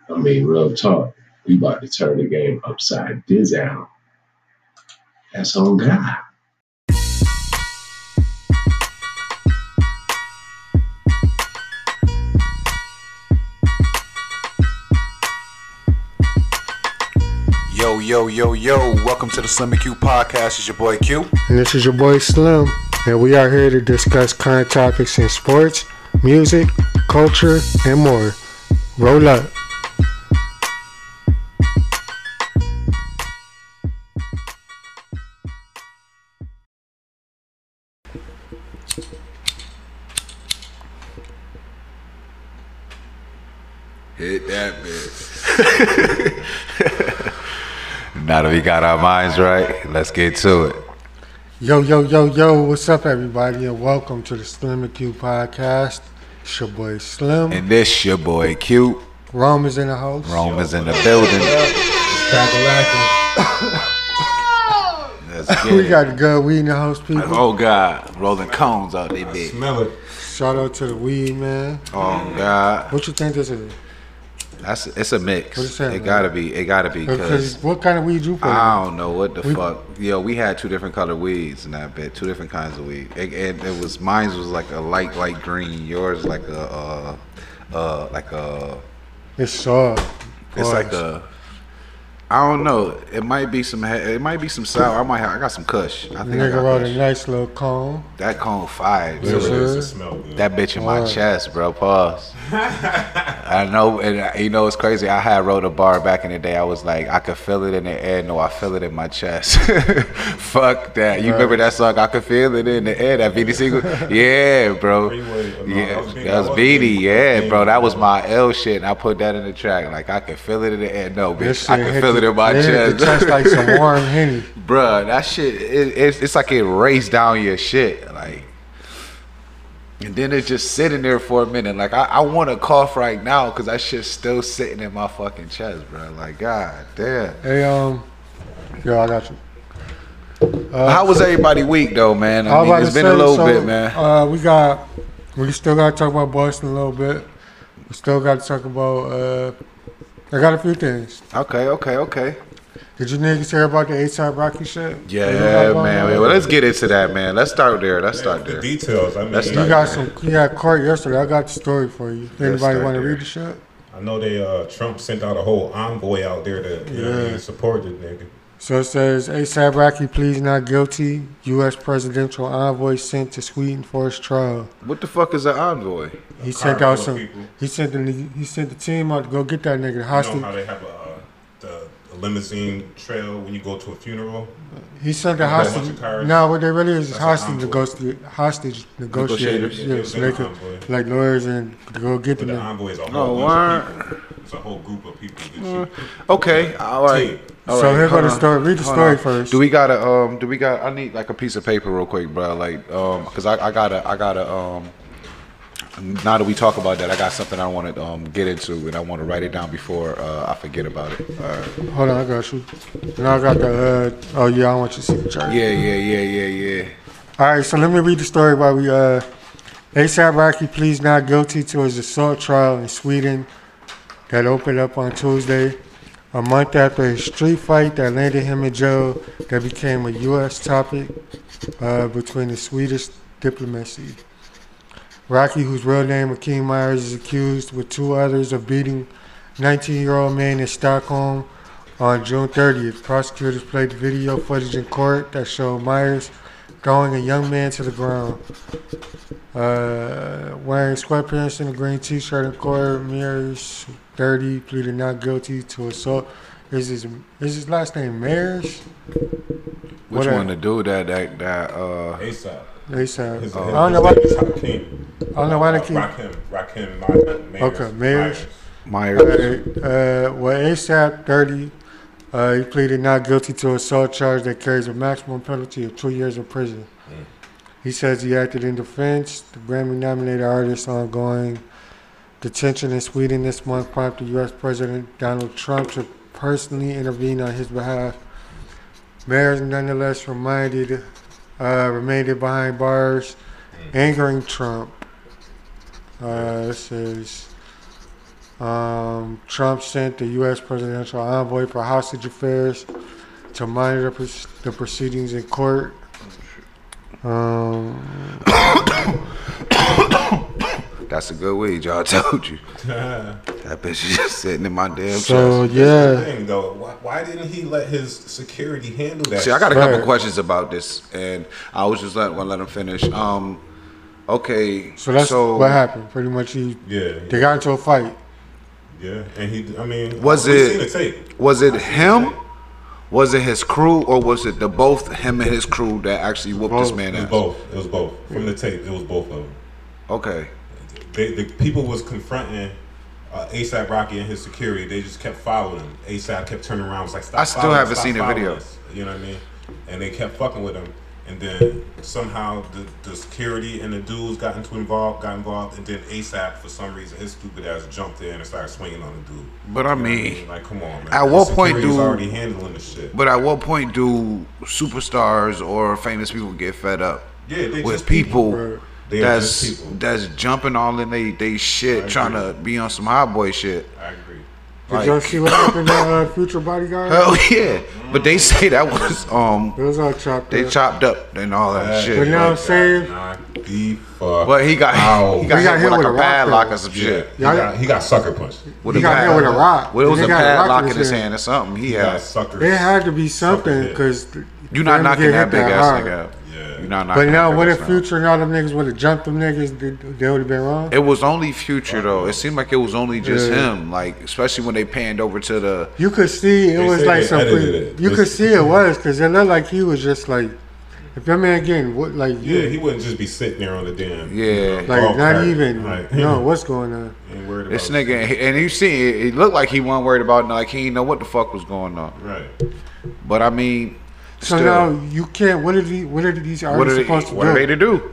I mean, real talk. We about to turn the game upside down. That's on God. Yo, yo, yo, yo. Welcome to the Slim and Q podcast. It's your boy Q. And this is your boy Slim. And we are here to discuss current topics in sports, music, culture, and more. Roll up. Hit that bitch. Now that we got our minds right, let's get to it. Yo, yo, yo, yo. What's up, everybody? And welcome to the Slim and Q podcast. It's your boy Slim. And this your boy Q. Rome is in the house. Rome is in the building. Let's get We it. got good weed in the house, people. Oh God, rolling cones out there, bitch. Smell it. Shout out to the weed, man. Oh God, What you think this is? it's a mix. What you saying, It man? gotta be because What kind of weed you put in? I don't know what the fuck. Yo, we had two different colored weeds in that bit, two different kinds of weed. It was mine was like a light green. Yours like a It's soft. it's like a I don't know. It might be some sour. I got some Kush. I think I Nigga got wrote a Kush. nice little cone. That cone fire. Yes, dude. sir. It smell good. That bitch in my Word. chest, bro. Pause. I know, and you know it's crazy. I had wrote a bar back in the day. I was like, I could feel it in the air. No, I feel it in my chest. Fuck that. You remember that song? I could feel it in the air. That Beanie single. Yeah, bro. Yeah, that was Beanie. Yeah, bro. That was my L shit, and I put that in the track. Like I could feel it in the air. No, This bitch, I shit can hit feel it in my hit chest. the chest like some warm Henny. Bruh, that shit, it's like it raced down your shit. Like, and then it's just sitting there for a minute. Like, I want to cough right now because that shit's still sitting in my fucking chest, bro. Like, god damn. Hey, yo, I got you. How was everybody week, though, man? I was mean, about it's to been a say, little so, bit, man. we still got to talk about Boston a little bit. We still got to talk about, I got a few things. Okay. Did you niggas hear about the ASAP Rocky shit? Yeah, man. Well, let's get into that, man. Let's start there. The details. I mean, Let's You got court yesterday. I got the story for you. Anybody start want to there. read the shit? I know Trump sent out a whole envoy out there to support the nigga. So it says, ASAP Rocky pleads not guilty. U.S. presidential envoy sent to Sweden for his trial. What the fuck is an envoy? He sent out full of some. people. He sent the team out to go get that nigga You hostage. know how they have the limousine trail when you go to a funeral? He sent the You got a bunch hostage. of cars? No, what they really is That's hostage an envoy. hostage negotiators. Yeah, Yeah, so they're they an could envoy. like lawyers and to go get But the the nigga. envoy is a Oh, whole bunch word. of people. It's a whole group of people that shit. Okay, all right. All So right, here go hold the on. story. Read the Hold story on. first. I need like a piece of paper real quick, bro. Like, cause I gotta, now that we talk about that, I got something I want to get into, and I want to write it down before I forget about it. All right. Hold on, I got you. Now I got the. Oh yeah, I want you to see the chart. Yeah. All right, so let me read the story while we. ASAP Rocky pleads not guilty to his assault trial in Sweden that opened up on Tuesday, a month after his street fight that landed him in jail that became a U.S. topic between the Swedish diplomacy. Rocky, whose real name Akeem Myers, is accused with two others of beating 19-year-old man in Stockholm on June 30th. Prosecutors played video footage in court that showed Myers throwing a young man to the ground. Wearing sweatpants and a green t-shirt in court, Myers, 30, pleaded not guilty to assault. Is his last name Myers? Which What one to do that? ASAP. ASAP. His I don't know why. name is Hakeem. I don't know why they keep. Rakim Myers. Okay, Myers. Myers? Well, ASAP 30, he pleaded not guilty to assault charge that carries a maximum penalty of 2 years in prison. He says he acted in defense. The Grammy-nominated artist's ongoing detention in Sweden this month prompted U.S. President Donald Trump to personally intervene on his behalf. Myers nonetheless remained behind bars, angering Trump. It says Trump sent the U.S. presidential envoy for hostage affairs to monitor the proceedings in court. That's a good weed, y'all. I told you. That bitch is just sitting in my damn So chest. yeah, That's the thing, though. Why didn't he let his security handle that? See, I got a couple Right. questions about this, and I was just want to let him finish. Okay. so that's what happened. Pretty much, they got into a fight. Yeah, and Was we it- seen the tape. Was it him? Was it his crew, or was it both him and his crew that actually whooped this Both. man It was ass? both. It was both. From the tape, it was both of them. Okay. The people was confronting ASAP Rocky and his security. They just kept following him. ASAP kept turning around. Was like, stop. I still following, haven't stop seen the following video. us. You know what I mean? And they kept fucking with him. And then somehow the security and the dudes got involved, and then ASAP, for some reason, his stupid ass jumped in and started swinging on the dude. But I You know what mean, like, come on, man. at The what point security's do- already handling the shit? But at what point do superstars or famous people get fed up Yeah, they with just people Right. They are just people. that's jumping all in they shit, I trying agree. to be on some hot boy shit? I agree. Did y'all see what happened to Future Bodyguard? Hell yeah! But they say that was It was all chopped they up. chopped up and all that But shit. now I'm saying, Knock the fuck But he got out. he got He got hit hit with with like a a rock, padlock though. or some Yeah, shit. he got sucker punched. With He got hit with a rock. Well, it was He a got a rock padlock in in his his hand. hand or something. He He got had. sucker. it had to be something Sucker hit. because You not knocking that big ass nigga out. Yeah. You not knocking. But now, that what big if ass out. Future and all them niggas would have jumped them niggas? They would have been wrong. It was only Future though. It seemed like it was only just Yeah. him. Like especially when they panned over to the. You could see it They was say like they some. edited it. You could see it was because it looked like he was just like, if your man getting what like Yeah, you he wouldn't just be sitting there on the damn. Yeah. like golf not cart. even Like, no what's going on. Ain't worried This about nigga, and you see, it looked like he wasn't worried about, like he didn't know what the fuck was going on. Right. But I mean, So still, now you can't. What are these what artists supposed to what are they do? to do?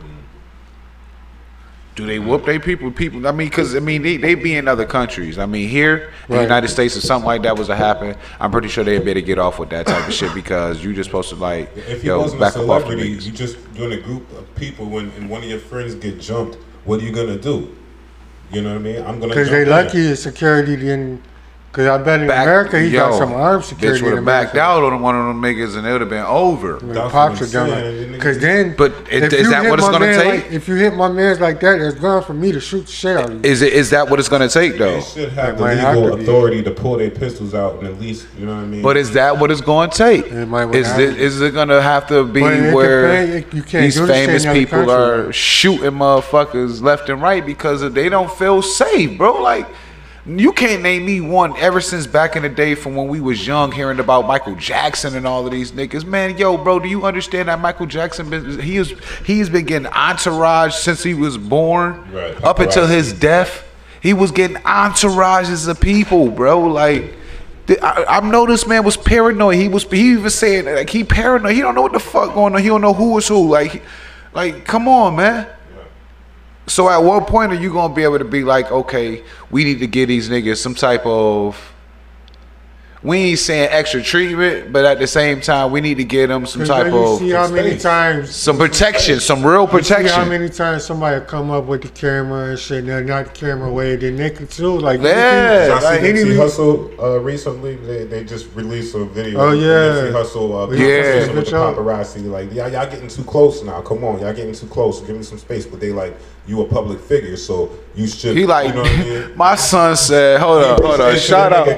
Do they whoop their people? People, I mean, because I mean, they be in other countries. I mean, here in the Right. United States, if something like that was to happen, I'm pretty sure they'd better get off with that type of shit because you just supposed to like, If you yo, wasn't a back up off the celebrity, niggas. you just doing a group of people and one of your friends get jumped. What are you gonna do? You know what I mean? I'm gonna. Because jump they in. lucky his security didn't. Because I bet in America he got some armed security. Bitch would in have backed America. out on one of them niggas and it would have been over. When That's Pops what are done I'm like, saying. because then, But if is you that hit what it's my gonna man take? Like, if you hit my man's like that, it's gone for me to shoot the shit out of you. Is that what it's gonna take though? They should have It the might have legal to be. authority to pull their pistols out and at least, you know what I mean? But is that what it's going to take? It might Is have it, to. is it going to have to be But it where depends. You can't these do this shit famous in other people countries. are shooting motherfuckers left and right because they don't feel safe, bro? Like, you can't name me one ever since back in the day from when we was young hearing about Michael Jackson and all of these niggas. Man, yo, bro, do you understand that Michael Jackson, he's been getting entourage since he was born Right. up until his death. He was getting entourages of people, bro. Like, I know this man was paranoid. He even saying like he paranoid. He don't know what the fuck going on. He don't know who is who. Like come on, man. So at what point are you gonna be able to be like, okay, we need to give these niggas some type of, we ain't saying extra treatment, but at the same time we need to give them some 'Cause type then you see of how many space. times. some protection, some real You see how protection. many times somebody come up with the camera and shit, and they're not the camera way, then they could too. Like, Yeah. Y'all see like, Nipsey Hussle recently? They just released a video. Oh, of yeah. Nipsey Hussle Yeah. conversation with the Good job. paparazzi. Like, y'all getting too close now. Come on, y'all getting too close. Give me some space. But they like, you a public figure, so you should. He like, you know what I mean? my son said, hold up, shout out.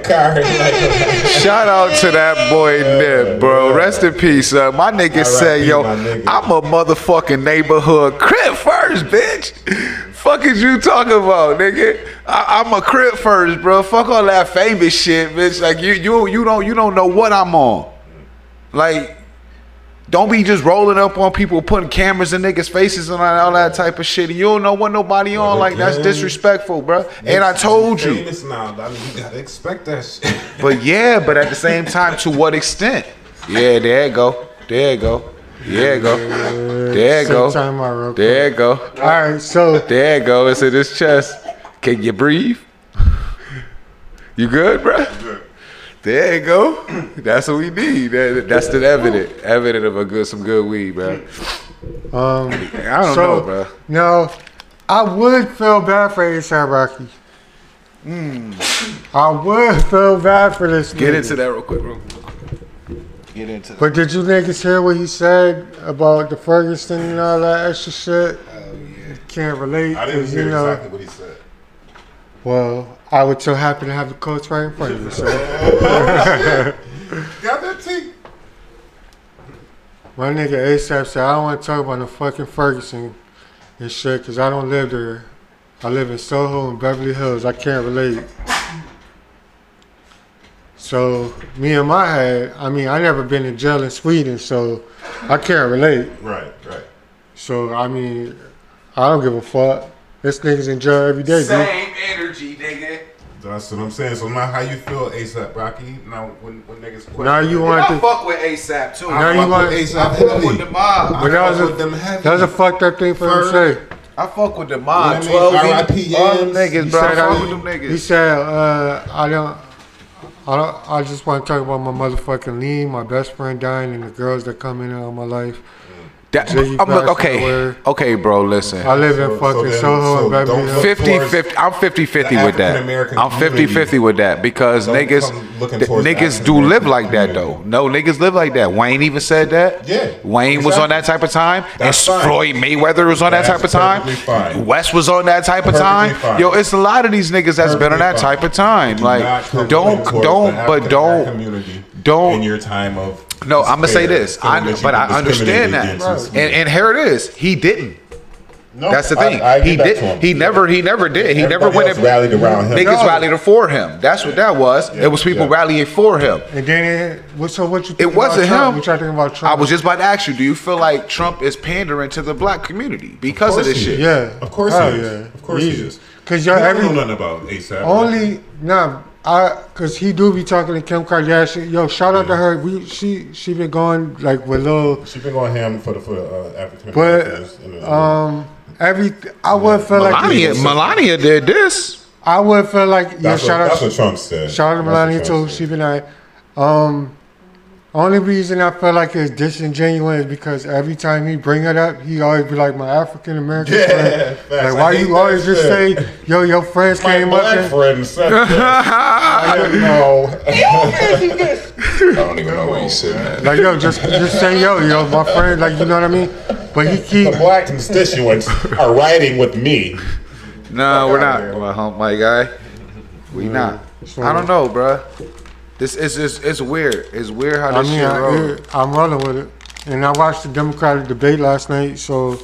Shout out to that boy Nip, bro. yeah. Rest in peace. My nigga R.I.P. said, yo, my nigga. I'm a motherfucking neighborhood crib first, bitch. Fuck is you talking about, nigga? I'm a crib first, bro. Fuck all that famous shit, bitch. Like you don't know what I'm on. Like, don't be just rolling up on people, putting cameras in niggas' faces and all that type of shit. And you don't know what nobody on. Like, that's again, disrespectful, bro. And I told you. Famous now. I mean, you gotta expect that shit. But yeah, but at the same time, to what extent? Yeah, there you go. There you go. There you go. There you go. Time out real quick. There you go. All right, so There you go. It's in his chest. Can you breathe? You good, bro? There you go. That's what we need. That's the evidence of some good weed, bro. I don't know, bro. No, I would feel bad for A$AP Rocky. I would feel bad for this Get nigga. into that real quick, Get into that. But did you niggas hear what he said about the Ferguson and all that extra shit? Oh, yeah. Can't relate. I didn't 'cause, hear you know, exactly what he said. well, I would so happen to have the quotes right in front of me. So Got that tea? my nigga ASAP said, I don't want to talk about no fucking Ferguson and shit because I don't live there. I live in Soho and Beverly Hills. I can't relate. So me in my head, I mean, I never been in jail in Sweden, so I can't relate. Right. So I mean, I don't give a fuck. This nigga's in jail every day, dude. Same energy, nigga. That's what I'm saying. So now how you feel, ASAP Rocky? Now when niggas question Now you it, want I to. fuck with ASAP too. Now you fuck want- with I ASAP fuck with heavy. the mob. But that was fuck with a them heavy. that was a fucked up thing for him to say. I fuck with the mob. You know what I mean? 12 RIP all them Yams. niggas, He bro. I said, fuck with them niggas. he said, I just want to talk about my motherfucking lean, my best friend dying, and the girls that come in and out of my life. That, Jiggy I'm, Bass okay, nowhere. okay, bro. Listen, I live in So fucking then- Soho and so Beverly don't Hills. look 50, towards 50, I'm 50-50 the with that. African-American I'm 50-50 community. with that because Don't niggas, come looking towards the niggas do live like that though. African-American No, niggas live like that. Wayne even said that. Yeah, Wayne was on that type of time. That's and fine. Floyd Mayweather was on that That's type of time. perfectly fine. West was on that type of Perfectly time. fine. Yo, it's a lot of these niggas that's been on that Perfectly type of time. Do Like, not come don't, looking towards don't, the but African-American don't. community don't- in your time of No, I'm gonna say despair, this. feeling that you've But been I understand discriminated that. against. And here it is. He didn't. No, That's the thing. I He give that did. to him. He never did. He never Everybody went. else rallied around him. Niggas No. rallied for him. That's what that was. Yeah, It was people yeah. rallying for him. And then, so what you think It wasn't about Trump? him. What y'all think about Trump? I was just about to ask you, do you feel like Trump is pandering to the black community because of course this he shit? is. Yeah. Of course Hell he is. yeah. Of course he Easy. is. Because You y'all don't know every nothing about ASAP. only cause he do be talking to Kim Kardashian. Yo, shout out to her. She been going like with little, She's been going ham for African but Americans. I would feel like Melania did this. I would feel like That's shout what out Trump said. shout out to That's Melania what Trump too. said. She been like, only reason I feel like it's disingenuous is because every time he bring it up, he always be like my African American Yeah, friend. facts. Like I why hate you always that just shit. say, yo, your friends My came up black and friend said that. I didn't know. I don't even know what he said, man. like yo, just say yo, my friend, like you know what I mean? But he The keep black constituents are riding with me. No, we're not. here. Well, my guy, we not. I don't know, bruh. This is just it's weird. It's weird how I this mean, shit rolls. I'm rolling with it. And I watched the Democratic debate last night, so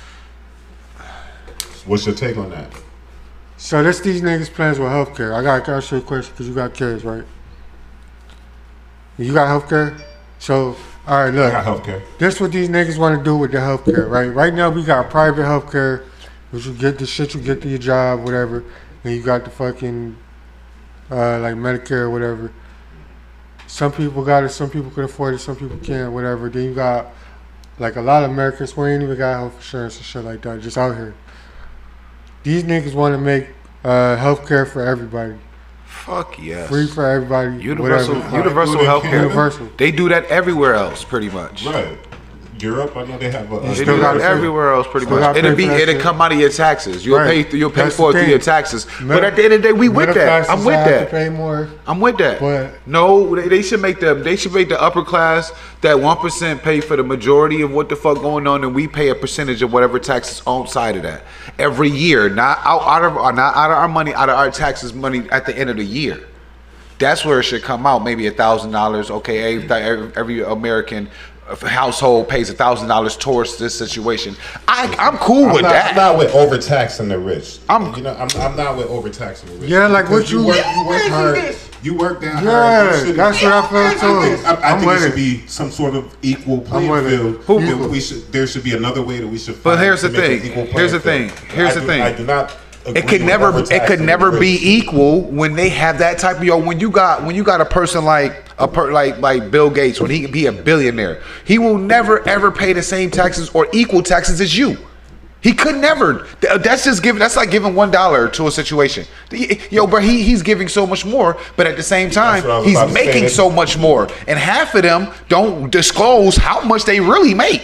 What's your take on that? this these niggas plans with healthcare. I gotta ask you a question because you got kids, right? You got healthcare? So, all right, I look. got healthcare. This what these niggas want to do with the healthcare, right? Right now we got private healthcare, which you get the shit you get to your job, whatever. And you got the fucking like Medicare or whatever. Some people got it, some people can afford it, some people can't, whatever. Then you got like a lot of Americans who ain't even got health insurance and shit like that, just out here. These niggas want to make healthcare for everybody, Fuck yes. free for everybody, Universal, whatever. universal Including health care. Universal. They do that everywhere else, pretty much. Right. Europe, I know they have a. They Still do gotta that pay- everywhere else, pretty still much. gotta It'll pay for that it'll shit. come out of your taxes. You'll Right. pay That's for the it through your thing. taxes. Mid- But at the end of the day, we with Middle that. classes I'm with have to that. pay more. I'm with that. But- No, they should make the upper class that 1% pay for the majority of what the fuck going on, and we pay a percentage of whatever taxes on side of that every year, not out of our money, out of our taxes money at the end of the year. That's where it should come out. Maybe $1,000. Okay, every American household pays $1,000 towards this situation. I'm cool with I'm that. not with overtaxing the rich. I'm not with overtaxing the rich. Yeah, like what Because you- you work hard. You work that hard. Yeah, You shouldn't- that's what I feel too. I I'm think with it should it. be some sort of equal playing with it. field. Who- There should be another way that we should. But find here's to the make an thing. equal Here's the playing thing. field. Here's the thing. I do not. It could never be equal when they have that type of when you got a person like like Bill Gates, when he can be a billionaire, he will never ever pay the same taxes or equal taxes as you. He could never. That's like giving $1 to a situation. Yo, bro, he's giving so much more, but at the same time, That's what I was he's about to say. making so much more. And half of them don't disclose how much they really make.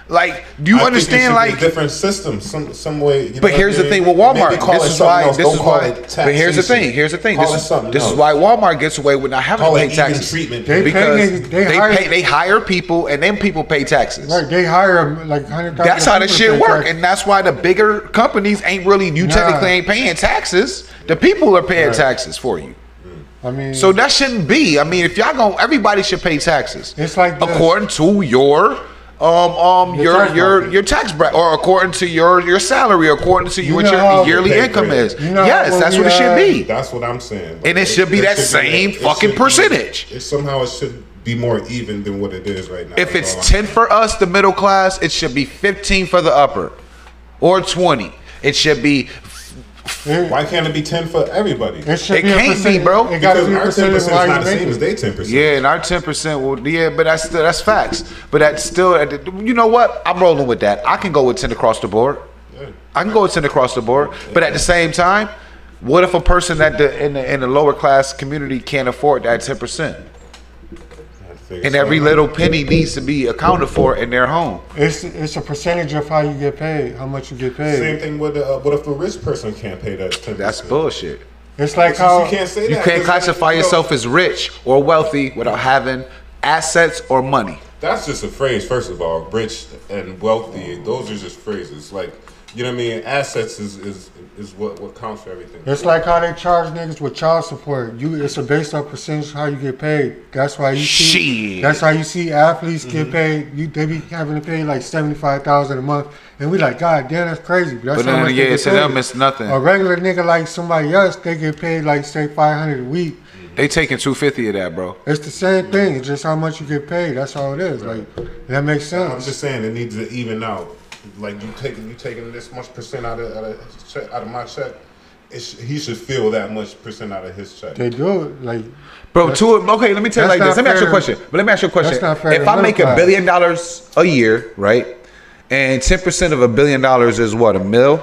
Like, do you understand? Like, different systems, some way. But here's the thing with Walmart. This is why. But here's the thing. This is why Walmart gets away with not having to pay taxes. Because they hire people, and then people pay taxes. Right, they hire like 100,000. That's how the shit work, and that's why the bigger companies ain't really. You technically ain't paying taxes. The people are paying taxes for you. I mean, so that shouldn't be. I mean, if y'all go, everybody should pay taxes. It's like this. According to your tax bracket, or according to your salary, according to what your yearly income is. Yes, that's what it should be. That's what I'm saying. And it should be that same fucking percentage. Somehow it should be more even than what it is right now. If it's 10 for us, the middle class, it should be 15 for the upper, or 20. It should be. Why can't it be 10 for everybody? It can't be, bro. Because our 10% is not the same as their 10%. Yeah, and our 10% will. Yeah, but that's facts. But that's still. You know what? I'm rolling with that. I can go with 10 across the board. Yeah. I can go with 10 across the board. But at the same time, what if a person in the lower class community can't afford that 10%? And every little penny needs to be accounted for in their home. It's a percentage of how you get paid, how much you get paid. Same thing with what if a rich person can't pay that 10%? That's bullshit. It's like how you can't say that. You can't classify yourself as rich or wealthy without having assets or money. That's just a phrase, first of all. Rich and wealthy, those are just phrases. Like, you know what I mean? Assets is what counts for everything. It's like how they charge niggas with child support. It's a based on percentage of how you get paid. That's why you see. That's how you see athletes get paid. They be having to pay like $75,000 a month, and we like, God damn, that's crazy. But that's how much they get to paid. Them it's nothing. A regular nigga like somebody else, they get paid like say $500 a week. They taking $250 of that, bro. It's the same thing. It's just how much you get paid. That's all it is. Like, that makes sense. I'm just saying it needs to even out. Like you taking this much percent out of my check, he should feel that much percent out of his check. They do it like, bro. Okay, let me tell you like this. Let me ask you a question. But let me ask you a question. If I make $1 billion a year, right, and 10% of $1 billion is what, $1 million?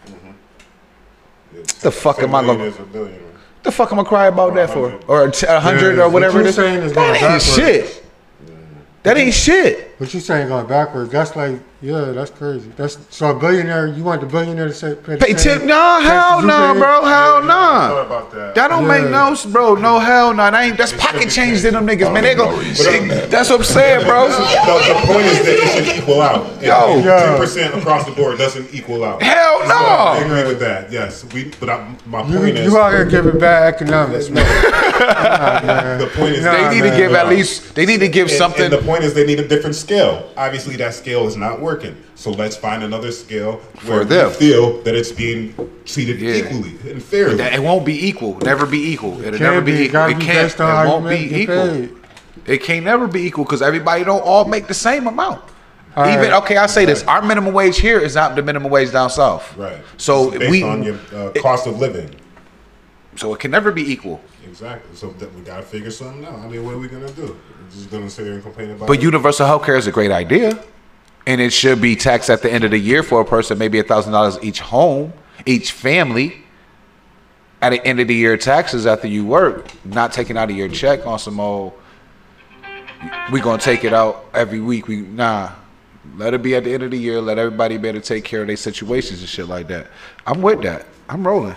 The fuck am I gonna? The fuck am I cry about that for? Or 100 or whatever it is? That ain't shit. That ain't shit. What you saying going backwards? That's like, yeah, that's crazy. So a billionaire, you want the billionaire to pay tip? No, hell no, bro. Hell no. That don't make no, bro. No, hell no. That's pocket change to them niggas, man. They go. That's what I'm saying, bro. The point is that it should equal out. 10% across the board doesn't equal out. Hell no. I agree with that. Yes, my point is you out here giving bad economics, man. The point is they need to give at least. They need to give something. And the point is they need a different scale. Obviously, that scale is not working. So let's find another scale where we feel that it's being treated equally and fairly. It won't be equal. Never be equal. It'll never be equal. It can't. It won't be equal. It can't never be equal because everybody don't all make the same amount. Even okay, I say this: our minimum wage here is not the minimum wage down south. Right. So it's based on your cost of living. So it can never be equal. Exactly. So we gotta figure something out. I mean, what are we gonna do? We're just gonna sit here and complain about it? But universal health care is a great idea. And it should be taxed at the end of the year for a person, maybe $1,000 each home, each family. At the end of the year taxes after you work, not taking out of your check on some old, we gonna take it out every week. Let it be at the end of the year. Let everybody be able to take care of their situations and shit like that. I'm with that. I'm rolling.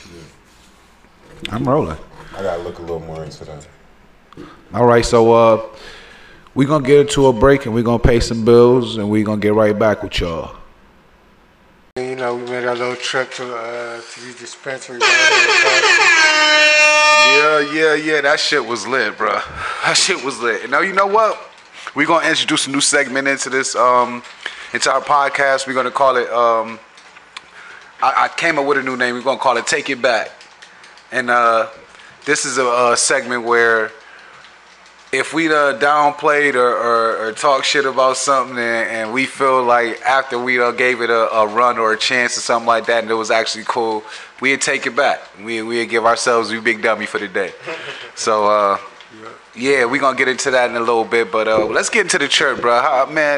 I'm rolling. I gotta look a little more into that. All right, so we're going to get into a break and we're going to pay some bills and we're going to get right back with y'all. You know, we made a little trip to these dispensaries. Yeah. That shit was lit, bro. That shit was lit. And now, you know what? We're going to introduce a new segment into this, into our podcast. We're going to call it, I came up with a new name. We're going to call it Take It Back. And this is a segment where if we downplayed or talk shit about something and we feel like after we gave it a run or a chance or something like that and it was actually cool, we'd take it back. We'd give ourselves a big dummy for the day. So, yeah, we're going to get into that in a little bit. But let's get into the church, bro. Man,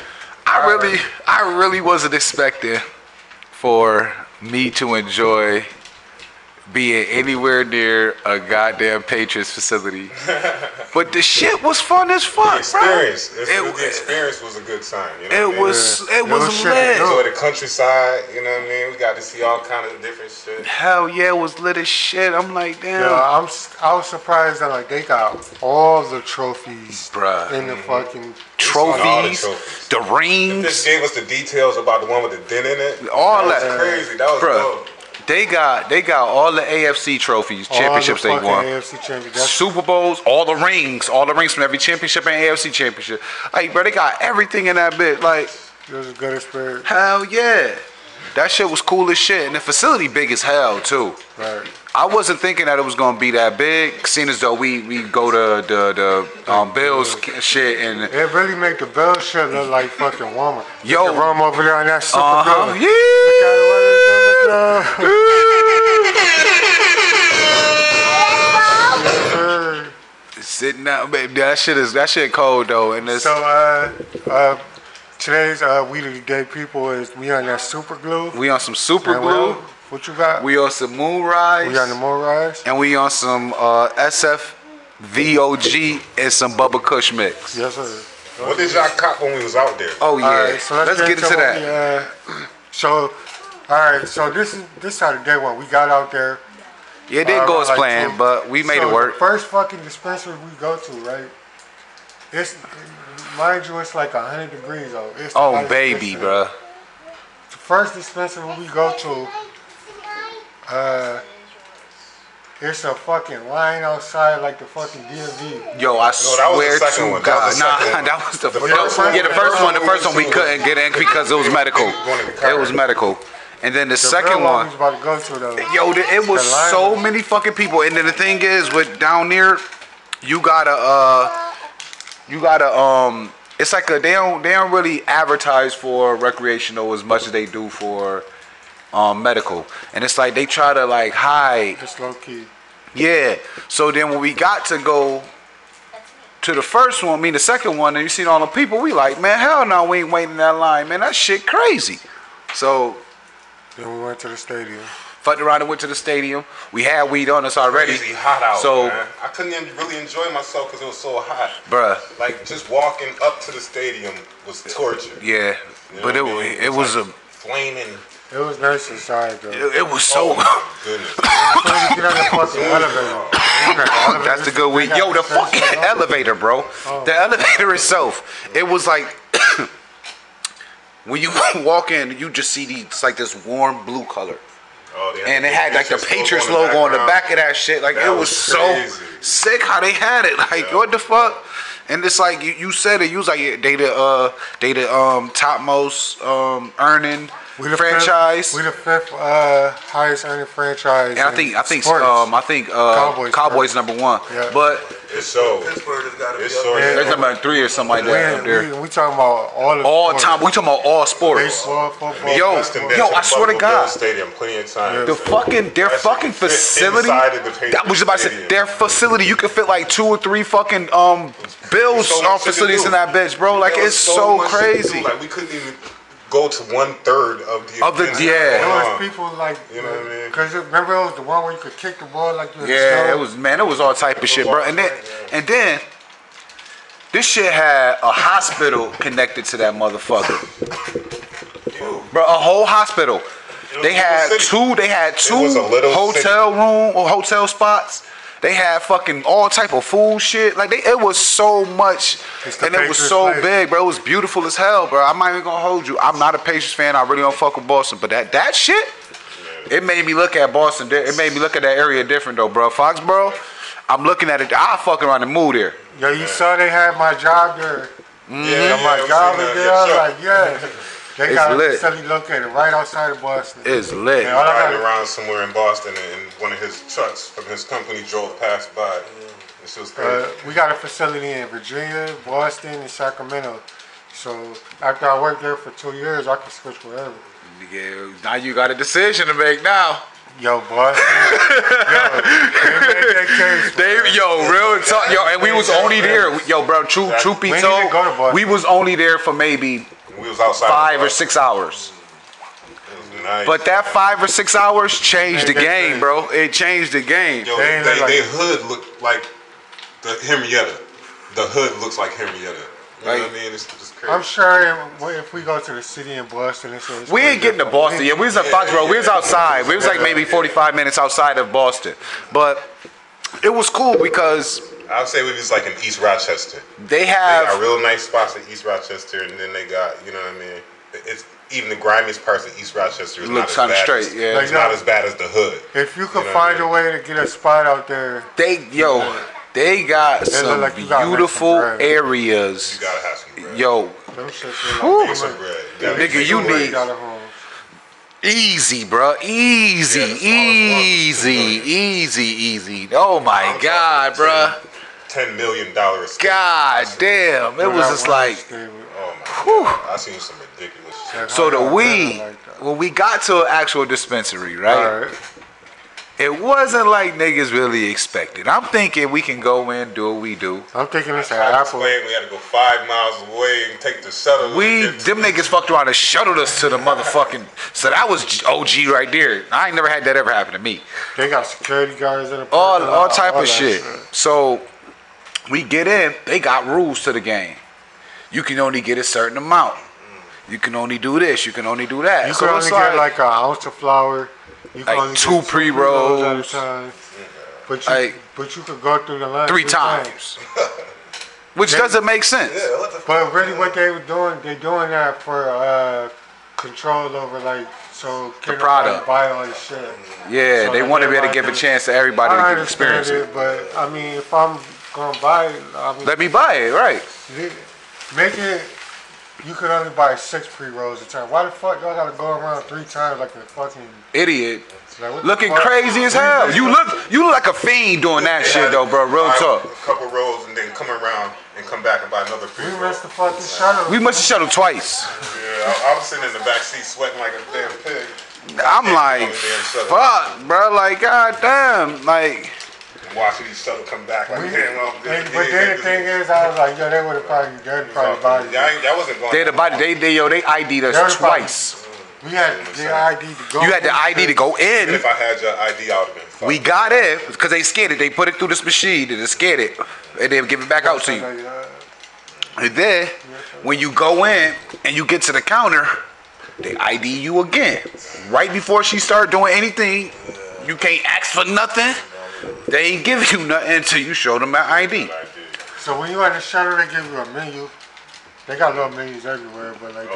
I really wasn't expecting for me to enjoy being anywhere near a goddamn Patriots facility. But the shit was fun as fuck, The experience was a good time. You know It was lit. Enjoy the countryside, you know what I mean? We got to see all kinds of different shit. Hell yeah, it was lit as shit. I'm like, damn. I was surprised that like they got all the trophies Bruh. in the fucking All the Trophies, trophies. the They rings, just gave us the details about the one with the dent in it. all That that. was crazy. That was Bruh. dope. They got all the AFC trophies, championships all they the won. fucking AFC championships. Super Bowls, all the rings from every championship and AFC championship. Like, bro, they got everything in that bit. Like, It was a good experience. hell yeah. That shit was cool as shit. And the facility big as hell, too. Right. I wasn't thinking that it was gonna be that big, seeing as though we go to the Bills shit and It really make the Bell shit look like fucking Walmart. Yo. Look at Rome over there on that super building. yeah. Look at it, Sitting out, baby. That shit cold though. And it's So today's we the gay people is we on that super glue. we on some super And glue. what you got? We on some moonrise. We on the Moonrise. And we on some SFVOG and some Bubba Kush mix. Yes sir. What did y'all cop when we was out there? Oh yeah. Alright, so let's get into what that. So, all right. So this is how the day went. We got out there. Yeah, it didn't go as like planned, 2. but we made So it work. The first fucking dispensary we go to, right? It's mind you, it's like 100 degrees though. It's the Oh hottest baby, dispensary. bruh. The first dispensary we go to, it's a fucking line outside like the fucking DMV. Yo, I that was the swear second to one. That God, was the second one. that was the The first first one. one- Yeah, the first one. The first one we was- couldn't get in because it was medical. It was medical. And then the second real one. we was about to go to though. Yo, it was The line so was- many fucking people. And then the thing is, with down there, you gotta it's like they don't really advertise for recreational as much as they do for medical. And it's like they try to like hide. Just low key. Yeah. So then when we got to go to the first one, the second one, and you seen all the people, we like, man, hell no, we ain't waiting in that line, man. That shit crazy. So Then we went to the stadium. fucked around and went to the stadium. We had weed on us already. Crazy hot out, So, man. I couldn't even really enjoy myself because it was so hot. bruh, Like just walking up to the stadium was torture. yeah. You know But what I mean? it was like a flaming. It was nice inside though. it was so. Oh my goodness. So you get on the fucking elevator. That's the good weed. Yo, the fucking elevator, bro. The elevator itself. It was like when you walk in, you just see it's like this warm blue color. Oh, they And it had like the Patriots logo on the back of that shit. Like That it was was so crazy. sick how they had it. Like what the fuck? And it's like you said it. You was like they the topmost earning We the franchise. We the fifth highest earning franchise. And I think Cowboys Cowboys number one. Yeah. But It's so. Pittsburgh has got to be It's up so. there. there's number 3 or something like that up there. We talking about all the All sports. time. We talking about all sports. Baseball, football. Yo, basketball. yo, I swear to Buffalo God. Bills Stadium plenty of times. Their That fucking shit fit facility. inside of the Patriots That was about to say stadium. their facility. You could fit like 2 or 3 fucking Bills So much to facilities do. in that bitch, bro. Like There it's was so much to crazy. do. Like we couldn't even go to 1/3 of the events yeah. There going was on. people like, You know what I mean? Because remember it was the one where you could kick the ball like you in the Yeah, snow? it was all type of shit, bro. And then this shit had a hospital connected to that motherfucker. Bro, a whole hospital. They had was a two was a little hotel room or hotel spots. They had fucking all type of food shit. Like it was so much, It's the and it was Patriots so place. big, bro. It was beautiful as hell, bro. I'm not even gonna hold you. I'm not a Patriots fan. I really don't fuck with Boston, but that shit, it made me look at Boston. It made me look at that area different though, bro. Foxborough, I'm looking at it. I fuck around and move there. Yo, you saw they had my job there. Yeah, My I've job seen was that. there. I was Yeah, like, yeah. They It's got a lit. facility located right outside of Boston. It's lit. Yeah, all I Riding got- around somewhere in Boston, and one of his trucks from his company drove past by. This was crazy. We got a facility in Virginia, Boston, and Sacramento. So after I worked there for 2 years, I could switch wherever. Yeah, now you got a decision to make now. Yo, Boston. Yo, they made that case. Real talk, and we was only there, yo, bro. Truth be We didn't told, even go to Boston. we was only there for maybe We was outside. 5 or 6 hours. And nice. But that 5 or 6 hours changed the game, bro. It changed the game. Yo, they hood look like the Henrietta. The hood looks like Henrietta. You know what I mean? It's crazy. I'm sure if we go to the city in Boston, we ain't getting to Boston. Yeah, we was in Foxborough. We was outside. We was like maybe 45 minutes outside of Boston. But it was cool because I would say we was like in East Rochester. They got real nice spots in East Rochester, and then they got, you know what I mean? It's even the grimiest parts of East Rochester is looks kind of straight. Yeah, it's not as bad as the hood. If you could find a way to get a spot out there, they got some like beautiful areas. You gotta have some bread. Yo, Some bread. nigga, you need easy, bro. Easy. Oh my God, bro. $10 million. God damn, it was just like. Oh my God. I seen some ridiculous shit. So when we got to an actual dispensary, right? It wasn't like niggas really expected. I'm thinking we can go in, do what we do. I'm thinking it's an I Apple. explained we had to go 5 miles away and take the shuttle. Them niggas fucked around and shuttled us to the motherfucking. So that was OG right there. I ain't never had that ever happen to me. They got security guards in the all type of shit. So we get in. They got rules to the game. You can only get a certain amount. You can only do this. You can only do that. You can only get like an ounce of flour. You can only like 2 pre-rolls at a time. But you could go through the line 3 times. Which doesn't make sense. But really what they were doing, they doing that for control over so the product. Buy all this shit. Yeah, so they want to be able to give a chance to everybody to experience it. But I mean, if I'm gonna buy it, let me buy it, right? Make it. You could only buy 6 pre-rolls a time. Why the fuck do I gotta go around 3 times like a fucking idiot? Like, looking crazy as hell. You look like a fiend doing that shit though, bro. Real talk. A couple rolls and then come around and come back and buy another pre-roll. We missed the fucking shuttle. We must have shuttled twice. Yeah, I was sitting in the back seat sweating like a damn pig. I'm like, fuck, bro. Like, goddamn, like. Watching each shuttle come back like, but then the thing is, I was like, yo, they would have probably bought it. That wasn't going. They ID'd us twice. We had the ID to go. You had the ID to go in. And if I had your ID, I would have been. We got in because they scanned it. They put it through this machine and they scanned it, and they give it back out to you. And then when you go in and you get to the counter, they ID you again. Right before she start doing anything, you can't ask for nothing. They ain't give you nothing until you show them that ID. So when you at the shuttle, they give you a menu. They got little menus everywhere, but like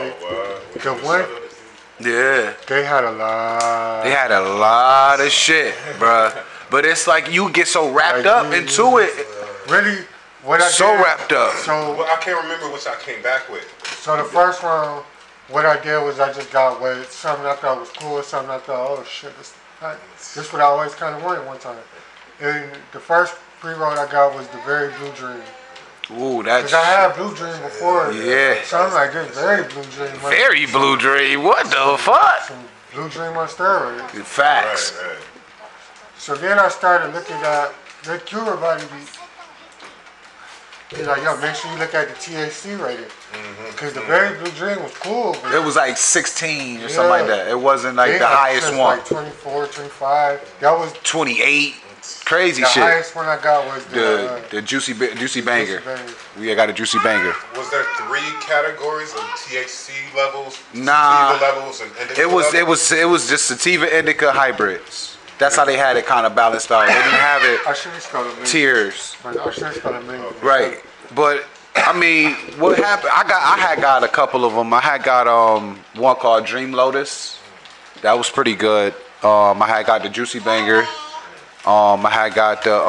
they had a lot. They had a lot of shit, bruh. But it's like you get so wrapped up into it. Really, what I so did, wrapped up. So I can't remember what I came back with. So the first one, what I did was I just got with something I thought was cool, something I thought, oh shit, this is what I always kind of wanted one time. And the first pre-roll I got was the Very Blue Dream. Ooh, that's. Because I had Blue Dream before. Yeah. Something like this, Very Blue Dream. Very Blue Dream. What the fuck? Some Blue Dream on steroids. Facts. Right. So then I started looking at the Cure body beat. He's like, yo, make sure you look at the THC rating. Because the Very Blue Dream was cool. But it was like 16 or something like that. It wasn't like the highest one. Like 24, 25. That was 28. Crazy the shit. The highest one I got was the juicy banger. We got a juicy banger. Was there 3 categories of THC levels? Nah. Sativa levels and indica it was just sativa indica hybrids. That's how they had it kind of balanced out. They didn't have it I should have spelled it tiers. I should have spelled it right. But I mean, what happened? I had got a couple of them. I had got one called Dream Lotus. That was pretty good. I had got the juicy banger. I had got the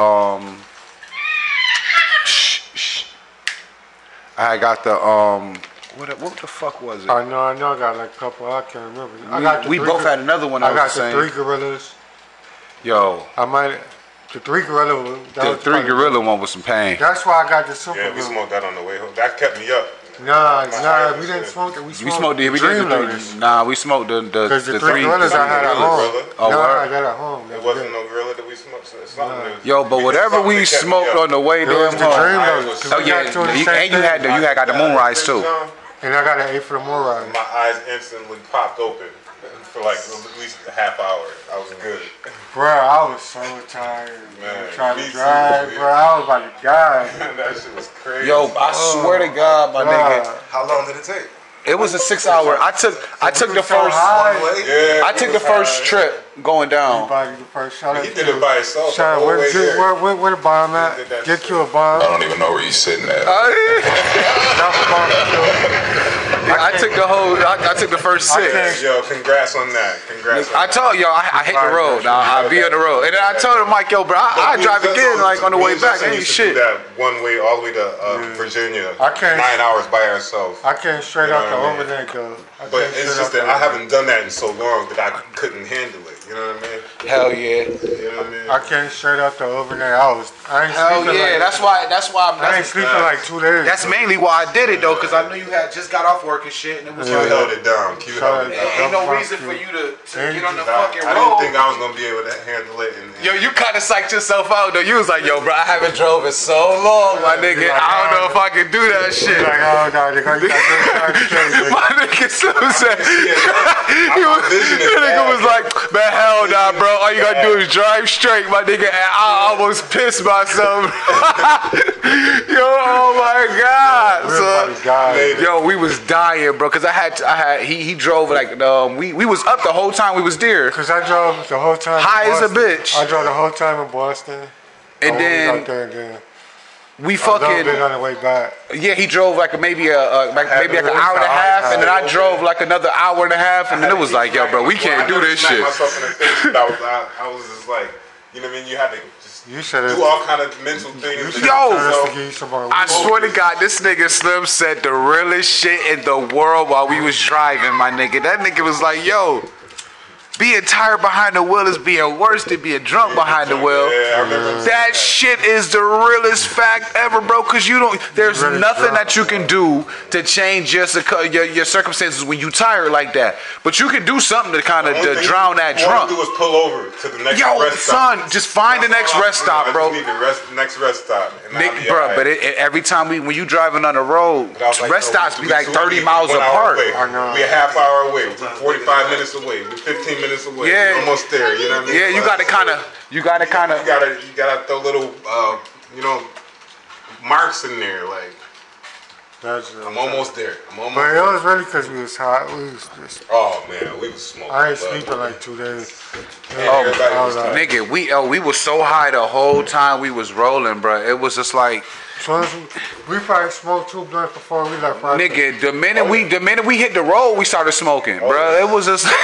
what the fuck was it? I know I got like a couple. I can't remember. We both had another one. I got the 3 gorillas. Yo, I might the 3 gorilla. The 3 gorilla one with some pain. That's why I got the super. Yeah, we smoked that on the way home. That kept me up. Nah, we didn't smoke it. We smoked the Dream Lotus. Nah, we smoked the 3 gorillas I had at home. Oh, I got at home. There wasn't no gorilla that we smoked. Yo, but whatever we smoked on the way there home. Oh yeah, and you had got the Moonrise too. And I got an 8 for the Moonrise. My eyes instantly popped open. for like at least a half hour. I was good. Bro, I was so tired. Man, trying me to too, drive, man. bro. I was about to die. That shit was crazy. Yo, I swear to God, my nigga. How long did it take? It was a 6 hour. I took the So first. high. One way? Yeah, I took the first trip going down. Everybody the first shout out He to did you. it by himself. Shout the out, whole way there. where the bomb at? He did that Get shit. you a bomb. I don't even know where you're sitting at. Drop a bomb. I took the whole. I took the first I 6. can't- Yo, congrats on that. Congrats. On I told y'all I hit the road. I'll be on the road, and then I told him like, yo, bro, I drive again like on the way back. Ain't shit. That one way all the way to Virginia. I can't- 9 hours by ourselves. I came straight You know out the what I mean? overnight though. I But came it's straight just out the that I overnight. haven't done that in so long that I couldn't handle it. You know what I mean? Hell yeah. You know what I mean? I came straight out the overnight. I ain't Hell sleeping yeah. like, That's why. I ain't sleeping like 2 days. That's mainly why I did it though, cause I knew you had just got off work and shit, and it was Q like, held it down. Q held it down. ain't no reason for you to get on the I fucking didn't road. think I was gonna be able to handle it. And Yo, you kind of psyched yourself out though. You was like, yo, bro, I haven't drove in so long, my nigga. I don't know if I can do that shit. Like, oh no, they got My nigga Slim said, vision is the nigga bad, was like, man, hell nah, bro. All you gotta do is drive straight, my nigga. And I almost pissed myself. Yo, oh my God. So, yo, we was dying, bro, cause he drove like, we was up the whole time we was there. Cause I drove the whole time. High in as a Boston. bitch. I drove the whole time in Boston. And I then went out there again. we A little bit fucking, on the way back. yeah, he drove like maybe like an hour and a half, and then I drove like another hour and a half, and then it was like, yo, bro, we can't do this shit. Myself in the face, but I was just like, you know what I mean? You had to just You should have. do all kind of mental things. Yo, I I swear to God, this nigga Slim said the realest shit in the world while we was driving, my nigga. That nigga was like, yo, being tired behind the wheel is being worse than being drunk behind the wheel. Yeah, I remember. That shit is the realest fact ever, bro. Cause there's Really nothing drunk. that you can do to change your circumstances when you tired like that. But you can do something to kind of drown that drunk. All you do is pull over to the next Yo, rest stop. son, just find the next rest stop, bro. I just need the next rest stop. And I'll Nick, be bro, alright. but every time when you driving on the road, But I was like, rest yo, stops be we like 30 2 miles 1 hour apart. away. I know. We a half hour away. We 45 minutes away. We 15 minutes away. Yeah. We almost there. You know what I mean? Yeah, you But gotta kind of, you gotta throw little marks in there. Like I'm almost there. I'm almost. But it there. was really because we was hot. We was just. Oh man, we was smoking. I ain't but- sleeping like 2 days. Everybody was I was like, nigga, we was so high the whole time we was rolling, bro. It was just like, so we probably smoked 2 blunts before we left. Right? nigga, the minute we hit the road, we started smoking, bro. It was just,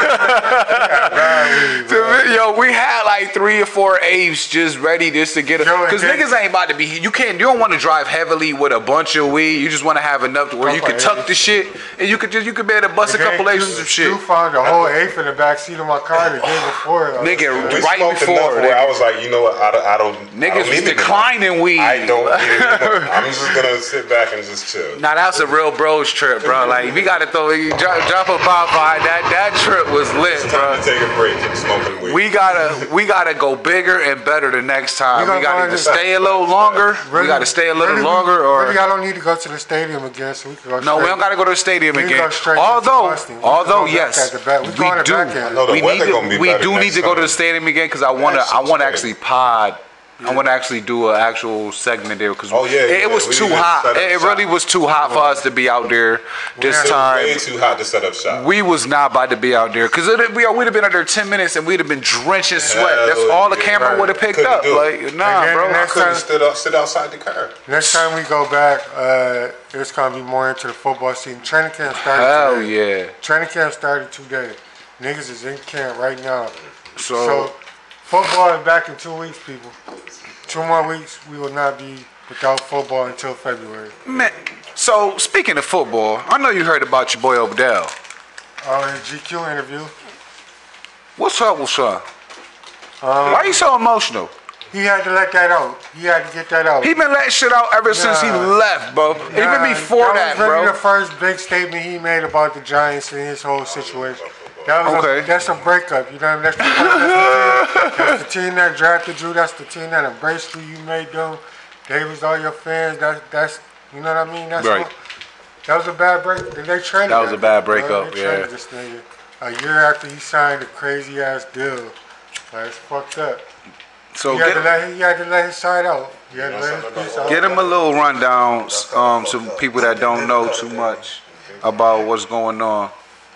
yo, we had like 3 or 4 apes just ready just to get, cause niggas ain't about to be. You don't want to drive heavily with a bunch of weed. You just want to have enough to where you can tuck the shit and you could be able to bust a couple apes and some shit. You found the whole eighth in the back seat of my car the day before. Nigga, We right smoked before, enough where I was like, you know what? I don't. niggas was need it anymore. declining weed. I don't need it anymore. I'm just gonna sit back and just chill. Nah, that was a real bros trip, bro. Like, we gotta drop a bomb behind that. That trip was lit, It's bro. time to take a break from smoking weed. We gotta go bigger and better the next time. We We gotta gotta either find stay a little longer. We gotta stay a little longer, or Really, I don't need to go to the stadium again, so we can go. no, we don't gotta go to the stadium We can again. go straight to Although, Boston. We can go back yes, at the back. We going to back end. know the weather gonna be we better do need next to go to time. the stadium again because I wanna actually pod. I want to actually do an actual segment there because it was we too need to hot. set up It shop. really was too hot for us to be out there this It was time. way too hot to set up shop. We was not about to be out there because we'd have been out there 10 minutes and we'd have been drenching sweat. That's Hell all the yeah. camera would have picked Couldn't up. do Like, it. nah, And then bro. the next Couldn't sit outside the car. Next time we go back, it's gonna be more into the football season. Training camp started Hell today. yeah. Training camp started today. Niggas is in camp right now. So, football is back in 2 weeks, people. 2 more weeks, we will not be without football until February. man, so speaking of football, I know you heard about your boy Odell. His GQ interview. What's up with Sean? Why you so emotional? He had to let that out. He had to get that out. He been letting shit out ever since he Nah. left, bro. Even before that, was really bro. the first big statement he made about the Giants and his whole situation. That was Okay. that's a breakup. You know, that's the team that drafted you. That's the team that embraced you. You made them. They was all your fans. That's you know what I mean. That's Right. that was a bad break. They traded. That was a bad breakup, They yeah. traded this nigga. a year after he signed a crazy ass deal. Like, it's fucked up. So He had to let his side out. He had to let his piece out. get him a little rundown, to people that don't know too much about what's going on.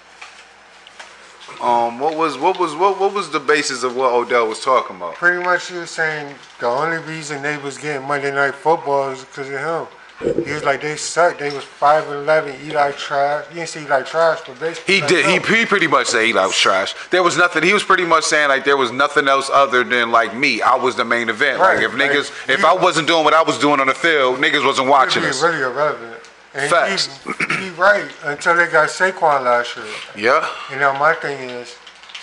What was the basis of what Odell was talking about? Pretty much he was saying the only reason they was getting Monday Night Football is because of him. He was like, they sucked. They was 5-11. Eli trash. He didn't say Eli trash, but basically He did. He pretty much said Eli was trash. There was nothing. He was pretty much saying like there was nothing else other than like me. I was the main event. Right, Like if like, niggas, if I wasn't doing what I was doing on the field, niggas wasn't watching us. really irrelevant. And Facts. He right until they got Saquon last year. Yeah. You know, my thing is,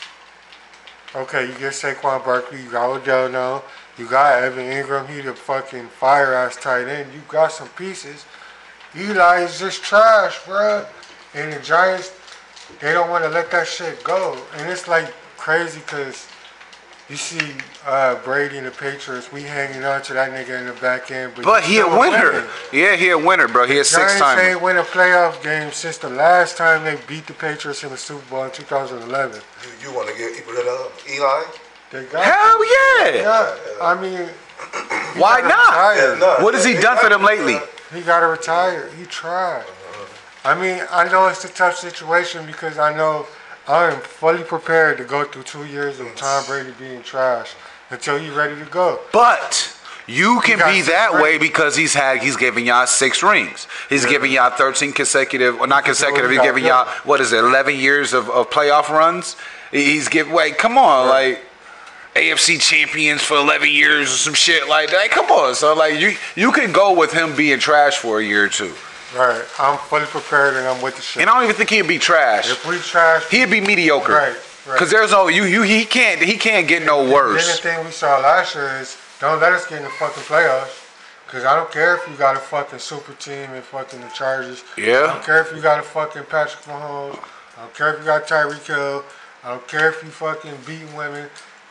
okay, you get Saquon Barkley, you got Odell now, you got Evan Ingram, he the fucking fire ass tight end. You got some pieces. Eli is just trash, bruh. And the Giants, they don't want to let that shit go. And it's like crazy because you see Brady and the Patriots, we hanging on to that nigga in the back end. But he a still winner. winning. Yeah, he a winner, bro. He a Giants 6-timer. ain't win a playoff game since the last time they beat the Patriots in the Super Bowl in 2011. You want to get people that Eli? They got Hell yeah. Yeah, I mean, Why not? no. What has he done for them lately? he got to retire. He tried. I mean, I know it's a tough situation because I know I am fully prepared to go through 2 years of Tom Brady being trash until he's ready to go. But you can got be 6 that way rings. because he's giving y'all 6 rings. He's giving y'all 13 consecutive, or not consecutive. He's giving y'all 11 years of playoff runs. He's giving. Wait, come on, like AFC champions for 11 years or some shit like that. Come on, so like you can go with him being trash for a year or two. Right. I'm fully prepared and I'm with the shit. And I don't even think he'd be trash. If we trash, He'd be mediocre. Right. Cause there's no he can't get no then worse. the thing we saw last year is don't let us get in the fucking playoffs. Cause I don't care if you got a fucking super team and fucking the Chargers. Yeah. I don't care if you got a fucking Patrick Mahomes. I don't care if you got Tyreek Hill. I don't care if you fucking beating women. I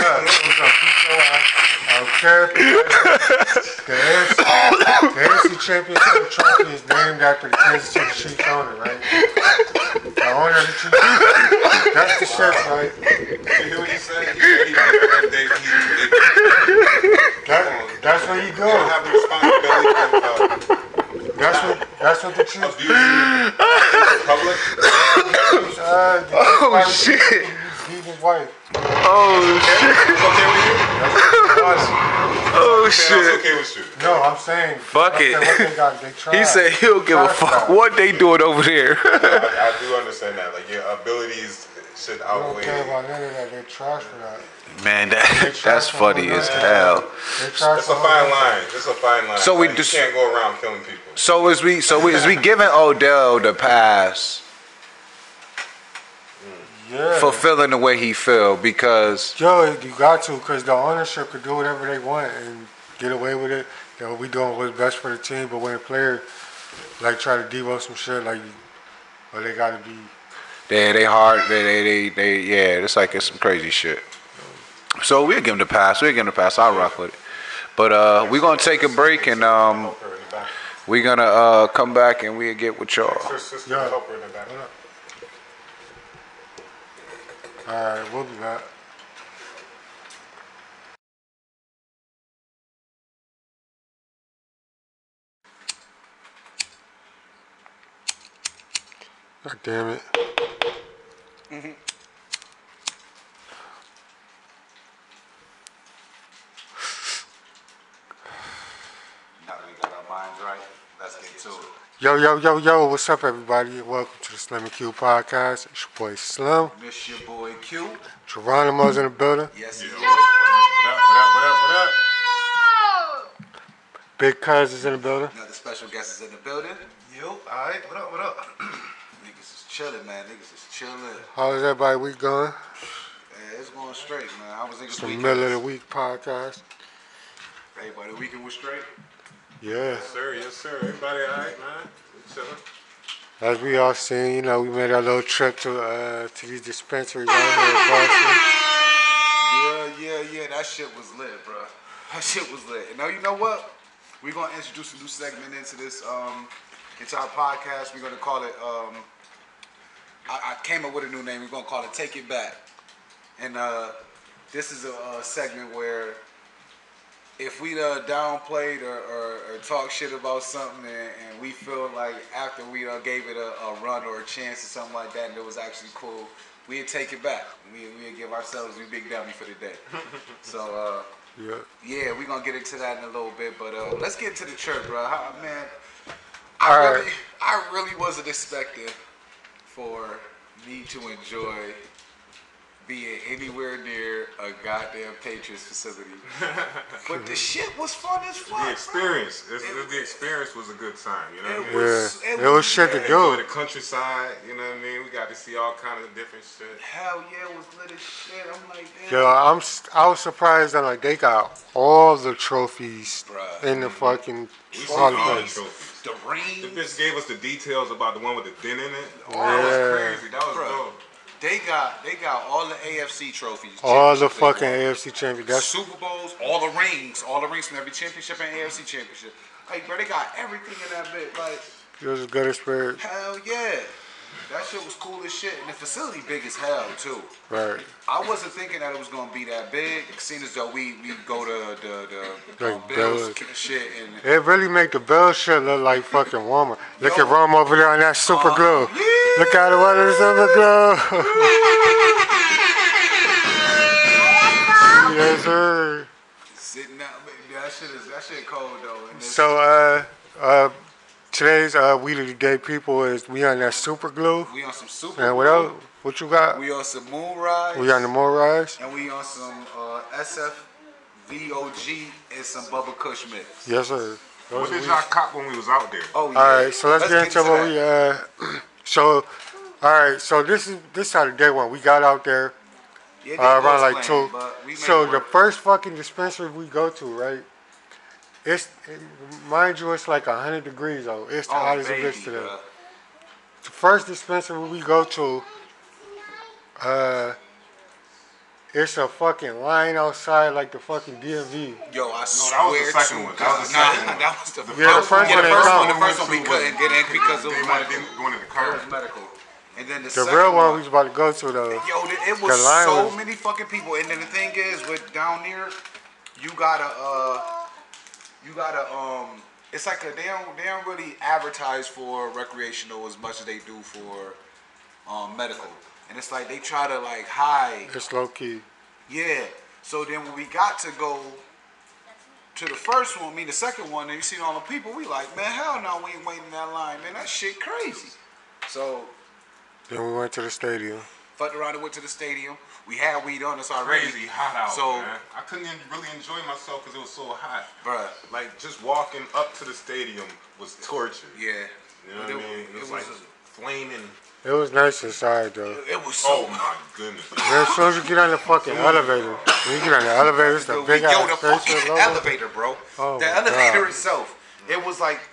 don't care if you the AFC Championship trophy is named after the Kansas City Chiefs owner, right? The owner of the Chiefs. That's the shit, right? You hear what he said? He said he don't feel like That's what you they don't do. have the responsibility That's what the Chiefs of viewing the public. Oh shit. beat his wife. Oh shit. It's okay with you? Oh That's shit. okay with you. No, I'm saying. Fuck it. What they got, they tried. He said he'll give a fuck what they doing over there. I do understand that. Like, your abilities should I don't outweigh. care about none of that. They trash for that. Man, that's funny as hell. They trash It's a fine line. It's a fine line. So we Like, just- you can't go around killing people. So is we giving Odell the pass Yeah. fulfilling the way he feel because Yo, you got to, because the ownership could do whatever they want and get away with it. You know, we doing what's best for the team, but when a player like try to devo some shit, like, well, they gotta be. they hard they yeah, it's like it's some crazy shit. So we'll give him the pass. I'll rock with it. But we're gonna take a break and we're gonna come back and we'll get with y'all. Sister, Yeah. help her in the back. All right, we'll be back. God damn it. Now that we got our minds right, let's get to it. Yo, what's up, everybody? Welcome to the Slim and Q podcast. It's your boy Slim. Miss your boy Q. Geronimo's in the building. Yes, What he up, is. what up? Big Cuz is in the building. Another special guest is in the building. Yo, alright, what up? Niggas is chilling, man. Niggas is chilling. How's everybody week going? Yeah, it's going straight, man. How was niggas It's the weekend? middle of the week podcast. Everybody, the weekend was straight. Yeah. Yes, sir. Everybody all right, man? We chilling. As we all seen, you know, we made our little trip to these dispensaries out here in Boston. Yeah. That shit was lit, bro. That shit was lit. And now you know what? We're gonna introduce a new segment into this, into our podcast. We're gonna call it I came up with a new name. We're gonna call it Take It Back. And this is a segment where if we downplayed or talk shit about something and we feel like after we gave it a run or a chance or something like that and it was actually cool, we'd take it back. We'd give ourselves a big dummy for the day. So yeah, we're gonna get into that in a little bit, but let's get into the church, bro. Man, I really wasn't expecting for me to enjoy being anywhere near a goddamn Patriots facility. But the shit was fun as fuck. The experience. The experience was a good time, you know what I mean? It was shit to do. The countryside, you know what I mean? We got to see all kind of different shit. Hell yeah, it was lit as shit. I'm like, damn. Yo, I was surprised that like they got all the trophies Bruh. in the fucking We see all the all the place. trophies. The rings. The bitch gave us the details about the one with the dent in it. Oh, Yeah. that was crazy. That was Bruh. dope. They got all the AFC trophies. All the championships they fucking won. AFC champions. That's Super Bowls, all the rings from every championship and AFC championship. Like, bro, they got everything in that bit. Like, it was a good experience. hell yeah. That shit was cool as shit. And the facility big as hell, too. Right. I wasn't thinking that it was going to be that big, seeing as though we go to the Like Bills Bills. shit. And It really make the Bills shit look like fucking Walmart. Look at Rome over there on that super glue. yeah. Look at the one of the super glue. Yes, sir. Sitting out, that shit cold, though. And So, today's We the Gay People is we on that super glue. we on some super And what glue. else? What you got? We on some moon rise. We on the more rise? And we on some SFVOG and some Bubba Kush mix. Yes, sir. What did y'all cop when we was out there? Oh yeah. All right, so let's get into what that. we so. All right, so this is how the day went. We got out there Yeah, around they like was 2. playing, but we made So it the work. first fucking dispensary we go to, right? Mind you, it's like 100 degrees though. It's the hottest it gets today. bruh. The first dispensary we go to, it's a fucking line outside like the fucking DMV. Yo, I No, swear that was the second to one. God. That was the second one. That was the Yeah, the first one they come. The first one we couldn't get in because it They was might have medical. been going in the It car. was medical. And then the The second real one we was about to go to though. Yo, it was The line so was- many fucking people. And then the thing is, with down there, you gotta it's like they don't really advertise for recreational as much as they do for medical. And it's like they try to like hide. It's low key. Yeah. So then when we got to go to the first one, the second one, and you see all the people, we like, man, hell no, we ain't waiting in that line, man. That shit crazy. So Then we went to the stadium. fucked around and went to the stadium. We had weed on us already. Crazy hot out, So, man. I couldn't really enjoy myself because it was so hot. bruh, Like, just walking up to the stadium was torture. yeah. You know what I mean? It was like flaming. It was nice inside though. It was so Oh my goodness. Then as soon as you get on the fucking elevator, when you get on the elevator, it's the big Yo, ass the station fucking logo. elevator, bro. Oh The my elevator God. itself. It was like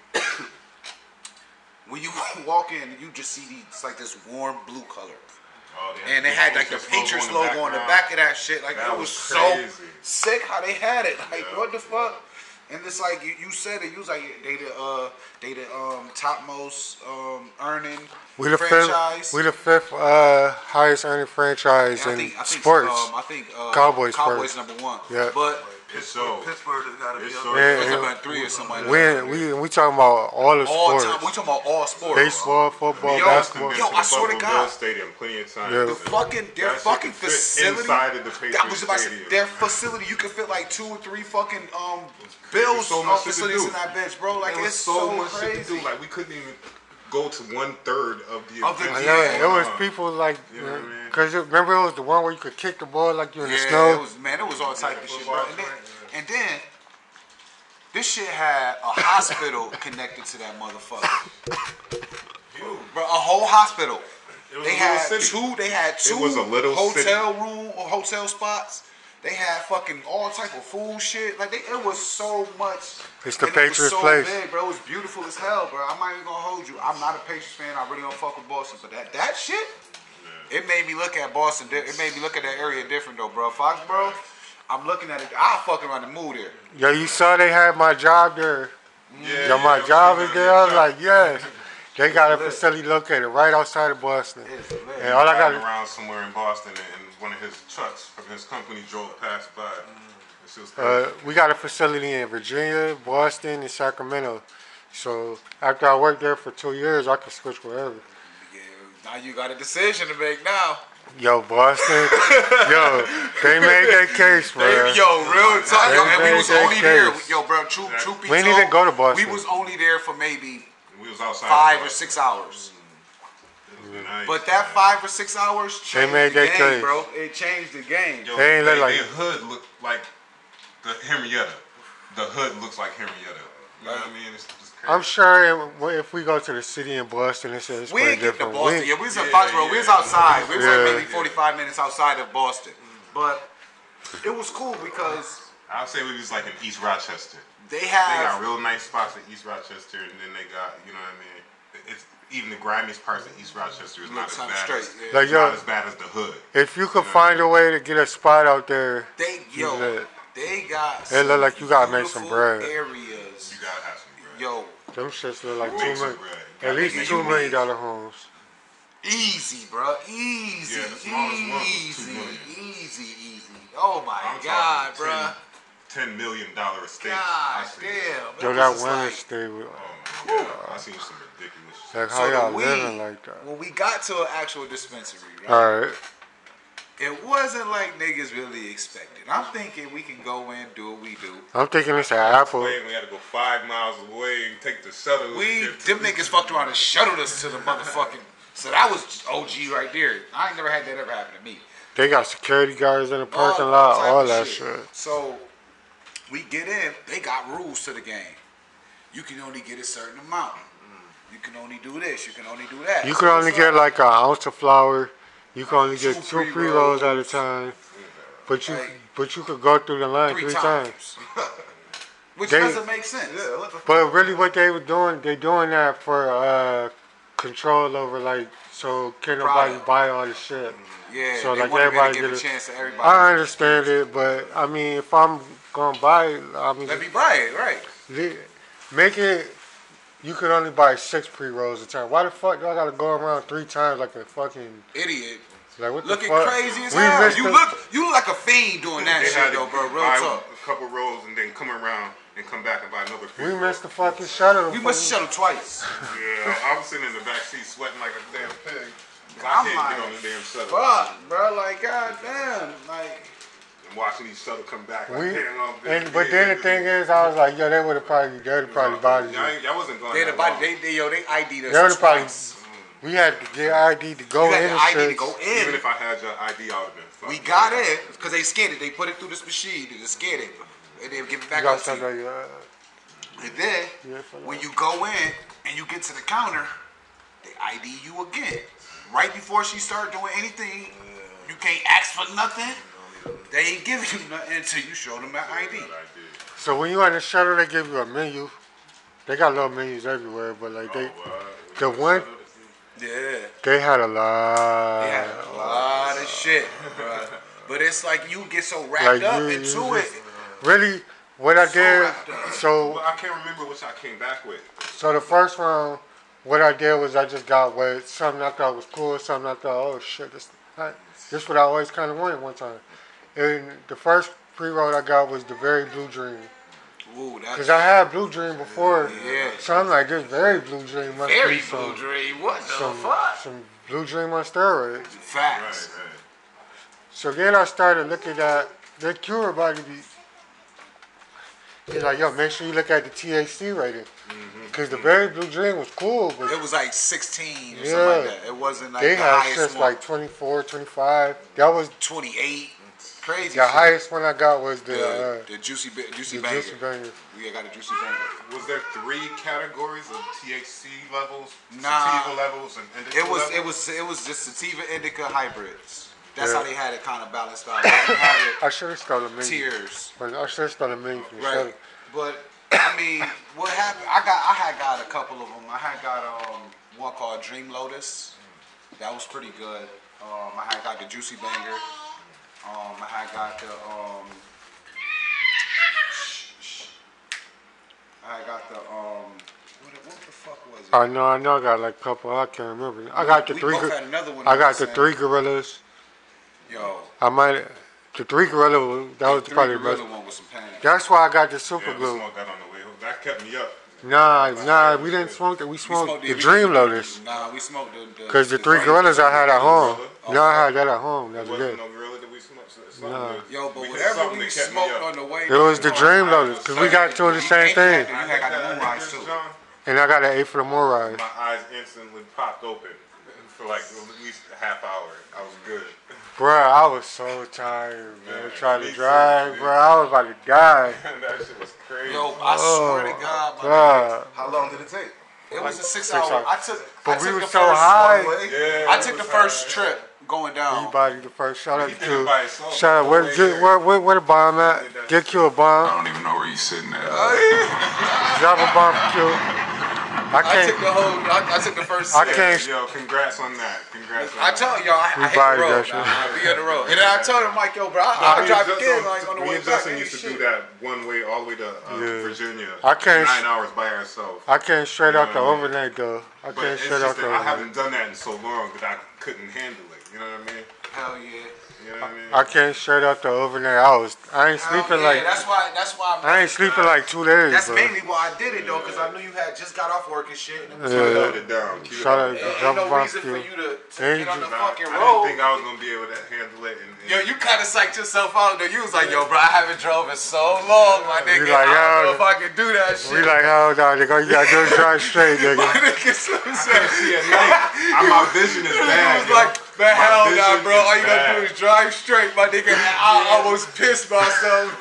when you walk in, you just see it's like this warm blue color. Oh, And they had like the Patriots logo on the back of that shit. Like That it was was so crazy. sick how they had it. Like what the fuck? And it's like you said it. You was like they the topmost earning We the franchise. fifth. We the fifth highest earning franchise And in sports. I think Cowboys Cowboys first. number 1. Yeah. But It's so. Pittsburgh has got to be It's up so. there. Yeah, it's yeah. about 3 or something like that. We talking about all the All sports. time. We talking about all sports. Baseball, football, Yo, basketball. yo, I swear to Buffalo God. Bills Stadium plenty of times. Yeah. The fucking their That shit fucking could fit facility. inside of the Patriots That was about to say, stadium. their facility. You could fit like 2 or 3 fucking Bills so much shit to facilities do. in that bitch, bro. Like There was it's so so much crazy. shit to do. Like we couldn't even go to 1/3 of the Of the- event. I know Yeah. it was people like, You know what I mean? because remember it was the one where you could kick the ball like you in the Yeah, snow. it was it was all type of shit, bro. football And then this shit had a hospital connected to that motherfucker. Bro, a whole hospital. It was They a little had city. two. They had two was a little hotel room or hotel spots. They had fucking all type of food shit. Like it was so much. It's the and it was Patriots so place. big, bro. It was beautiful as hell, bro. I'm not even gonna hold you. I'm not a Patriots fan. I really don't fuck with Boston, but that shit, it made me look at Boston. It made me look at that area different though, bro. Foxborough, I'm looking at it. I fucking around the mood there. Yo, you saw they had my job there. Yeah, Yo, my yeah, job yeah, is there. I was yeah. like, yes. They got a lit. facility located right outside of Boston. It's lit. And all I Riding got around somewhere in Boston, and one of his trucks from his company drove past by. This was crazy. we got a facility in Virginia, Boston, and Sacramento. So after I worked there for 2 years, I could switch wherever. Yeah, now you got a decision to make now. Yo, Boston, yo, they made that case, bro. Yo, real talk. Yo, and we They was made only that there. case. Yo, bro, truth be We told, didn't even go to Boston. We was only there for maybe We was outside. 5 or 6 hours. Nice. But that 5 or 6 hours changed made the that game, case. bro. It changed the game. Yo, They ain't look like- their hood look like the Henrietta. The hood looks like Henrietta. You know what I mean? It's crazy. I'm sure if we go to the city in Boston, it's We pretty ain't get to different. Boston. Yeah, we was in Yeah, Foxborough. We was yeah. outside. We was like Yeah. maybe 45 minutes outside of Boston. But it was cool because I'd say we was like in East Rochester. they They got have real nice spots in East Rochester, and then they got, you know what I mean? It's even the grimiest parts of East Rochester is not as Looks bad. straight, As, yeah. Like, it's yo, not as bad as the hood. if you could find a way to get a spot out there, they lit. they got It look like you gotta make some beautiful bread. areas. You gotta have some bread. Yo, them shits look like Make $2 some million, bread. at least make $2 some million homes. easy, bro. Easy, Yeah, the smallest one was $2 easy, million. easy. Oh my I'm God, talking bro. $10 million estates. God I see. damn. Yo, It that was just women like- stay with, Oh my God. I seen some ridiculous shit. like how So the y'all weed, living like that. when we got to an actual dispensary, right? All right. It wasn't like niggas really expected. I'm thinking we can go in, do what we do. I'm thinking it's an Apple. We had to go 5 miles away and take the shuttle. Them niggas fucked around and shuttled us to the motherfucking. So that was OG right there. I ain't never had that ever happen to me. They got security guards in the parking All lot, type all of that shit. So we get in. They got rules to the game. You can only get a certain amount. You can only do this. You can only do that. You So can only it's get like an ounce of flour. You can only get 2 Two pre-rolls at a pre-rolls. time. But you Like, could go through the line 3 3 times. Which They- doesn't make sense. But really what they were doing, they doing that for control over like, so can't nobody Product. buy all the shit. Yeah, So they like wanted everybody to give get a chance to everybody. I understand it, but I mean, if I'm gonna buy it, I mean, Let me buy it, right? make it. You could only buy 6 pre-rolls a time. Why the fuck do I gotta go around 3 times like a fucking Idiot. like what Looking the fuck? crazy as We hell. missed You the- look like a fiend doing that They shit had though, to bro. Real buy talk. a couple rolls and then come around and come back and buy another We pre-roll. missed the fucking shuttle. We must shuttle twice. Yeah, I was sitting in the back seat sweating like a damn pig. I I'm can't like, get on the damn shuttle. Fuck, bro. Like, goddamn. Like, And watching each shuttle come back. Like, We, damn, but then the thing is, I was like, yo, they would have probably bodied you. Y'all wasn't going they the that body. long. They ID'd us They would have probably. twice. We had to get ID to go You in had and the ID to shit. go Even in. if I had your ID, I would have been fucked. We got in because they scanned it. They put it through this machine and they scanned it, and they give it You back got up to something you. like, And then Yeah, for when you go in and you get to the counter, they ID you again. Right before she start doing anything, you can't ask for nothing. They ain't giving you nothing until you show them that ID. so when you on the shuttle, they give you a menu. They got little menus everywhere, but like the one, Yeah, they had a lot. they had a lot of shit, bruh. But it's like you get so wrapped Like up you into just- it. Really, what I did, wrapped up. so But I can't remember what y'all came back with. So the first round, what I did was I just got with something I thought was cool, something I thought, oh shit, this what I always kind of wanted one time. And the first pre-roll I got was the Very Blue Dream. Ooh, that's Because I had Blue Dream before. Yeah. So I'm like, this Very Blue Dream must very be blue dream. What the fuck? some Blue Dream on steroids. Facts. Right. So then I started looking at the cure body be. He's like, yo, make sure you look at the THC rating. Because the Very Blue Dream was cool, but It was like 16 or Yeah. something like that. It wasn't like they the had highest just one. like 24, 25. That was 28. Crazy. the shit. highest one I got was The the juicy the banger. Juicy Banger. We got a juicy banger. Was there 3 categories of THC levels, Nah. sativa levels, and indica It was just sativa indica hybrids. That's Yeah. how they had it kind of balanced out. They didn't have I should have stolen a it menu. tiers. But I should have stolen a menu from the Right. shuttle. But I mean, what happened? I had got a couple of them. I had got one called Dream Lotus. That was pretty good. I had got the Juicy Banger. I had got the I had got the What the fuck was it? I know. I got like a couple. I can't remember. I got the We three. both had another one I that got was the the three same. gorillas. Yo, I might. The three gorilla. That was the probably the gorilla best. one with some pain. That's why I got the super Yeah, we glue. smoked that on the way home. That kept me up. Nah, we didn't smoke that. We smoked the Dream Lotus. Nah, we smoked the Cause the three gorillas I had at home. Oh, No, I had that at home. There That was good. wasn't no gorilla that we smoked. Nah. Yo, but We did whatever something we that kept me smoked up. on the way. It was the Dream Lotus. Cause we got two of the same thing. You had got the moonrise too. John, And I got an 8 for the moonrise. my eyes instantly popped open for like at least a half hour. I was good. Bruh, I was so tired, man. Man, Trying to me too, drive, dude. bruh. I was about to die. That shit was crazy. Yo, I swear to God, my nigga, God. How long did it take? it was a 6 6 hour. hours. I But took we were the so first high. One way? Yeah, I it took the was first high. trip going down. Anybody the first. Shout out He did it by himself. Shout out. Where the bomb at? Get Q a bomb. don't even know where you sitting at. Drop a bomb for Q. I can't. I took the first I sip. can't. Yo, congrats on that. Congrats on I that. told y'all, I hit bodied the road. that shit. I be on the road. And then I told him, Mike, yo, bro, I'll drive again like on the Me way and back. Justin used to do that one way all the way to Yeah. Virginia. I can't- 9 hours by ourselves. I came straight out the You know what I mean? overnight though. I But came it's straight out just the that I overnight. haven't done that in so long that I couldn't handle it. You know what I mean? Hell yeah. You know what I mean? I came straight out the overnight. I ain't sleeping Hell like. yeah. That's why I ain't sleeping like 2 days, That's bro. mainly why I did it though, because I knew you had just got off work and shit. And it was Yeah. Hold it down. Keep it Shout down. out. ain't Drop a no bomb reason for for Q. you to Ain't get on the just- fucking I road. didn't think I was gonna be able to handle it. Yo, you kind of psyched yourself out though. You was like, yo, bro, I haven't drove in so long, my nigga. like, I don't know yo, if I can do that shit. We like, hold on, nigga. You gotta do it drive straight, My nigga. nigga Slim I said, can't see at night. My vision is he bad. was yo. like, man, My hell nah, vision bro. is All you gotta bad. do is drive straight, my nigga. I almost pissed myself.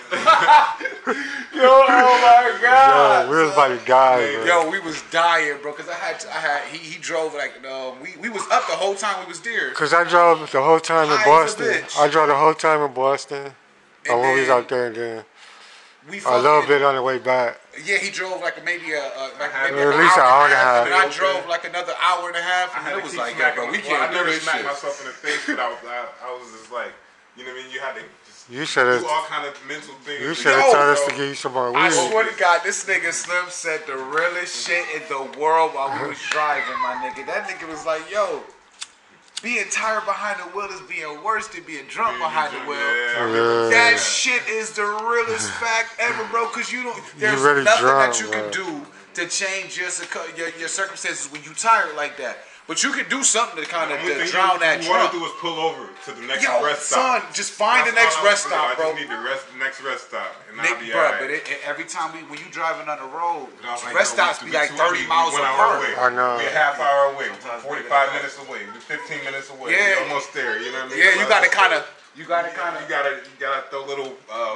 Yo, oh my god. Yo, we was about to die, bro. Yo, we was dying, bro, cause he drove like we was up the whole time we was there. Cause I drove the whole time in High as a Boston. bitch. I drove the whole time in Boston. And When we was then out there, and then we a little fucking- bit on the way back. Yeah, he drove like maybe At least an hour and a half. And I drove like another hour and a half, I and had it to was keep like, yo, bro, smacking- we well, can't I do never this smacked shit. myself in the face, but I was just like, you know what I mean? You had to just You should do have. all kind of mental things. You to should have get- told us to so- give you some more I weed. swear to God, this nigga Slim said the realest shit in the world while we was driving, my nigga. That nigga was like, yo, being tired behind the wheel is being worse than being drunk behind the wheel. Yeah, I remember Yeah. That shit is the realest fact ever, bro. Cause you don't. There's really nothing drunk, that you can bro. do to change your circumstances when you tired like that. But you can do something to kind of The only thing drown that you want drunk. to do is pull over to the next Yo, rest son, stop. just find the next all I rest wanna do. stop, bro. I just need the next rest stop, and I'll be Bro, alright. but every time when you driving on the road, And I was like, rest yo, stops we be like 30 we miles 1 hour apart. away. I know. We a half hour away. 45 minutes away. We 15 minutes away. Yeah. We almost there. You know what I mean? Yeah, you So gotta it's kind just- of, you gotta kind of. you gotta throw little,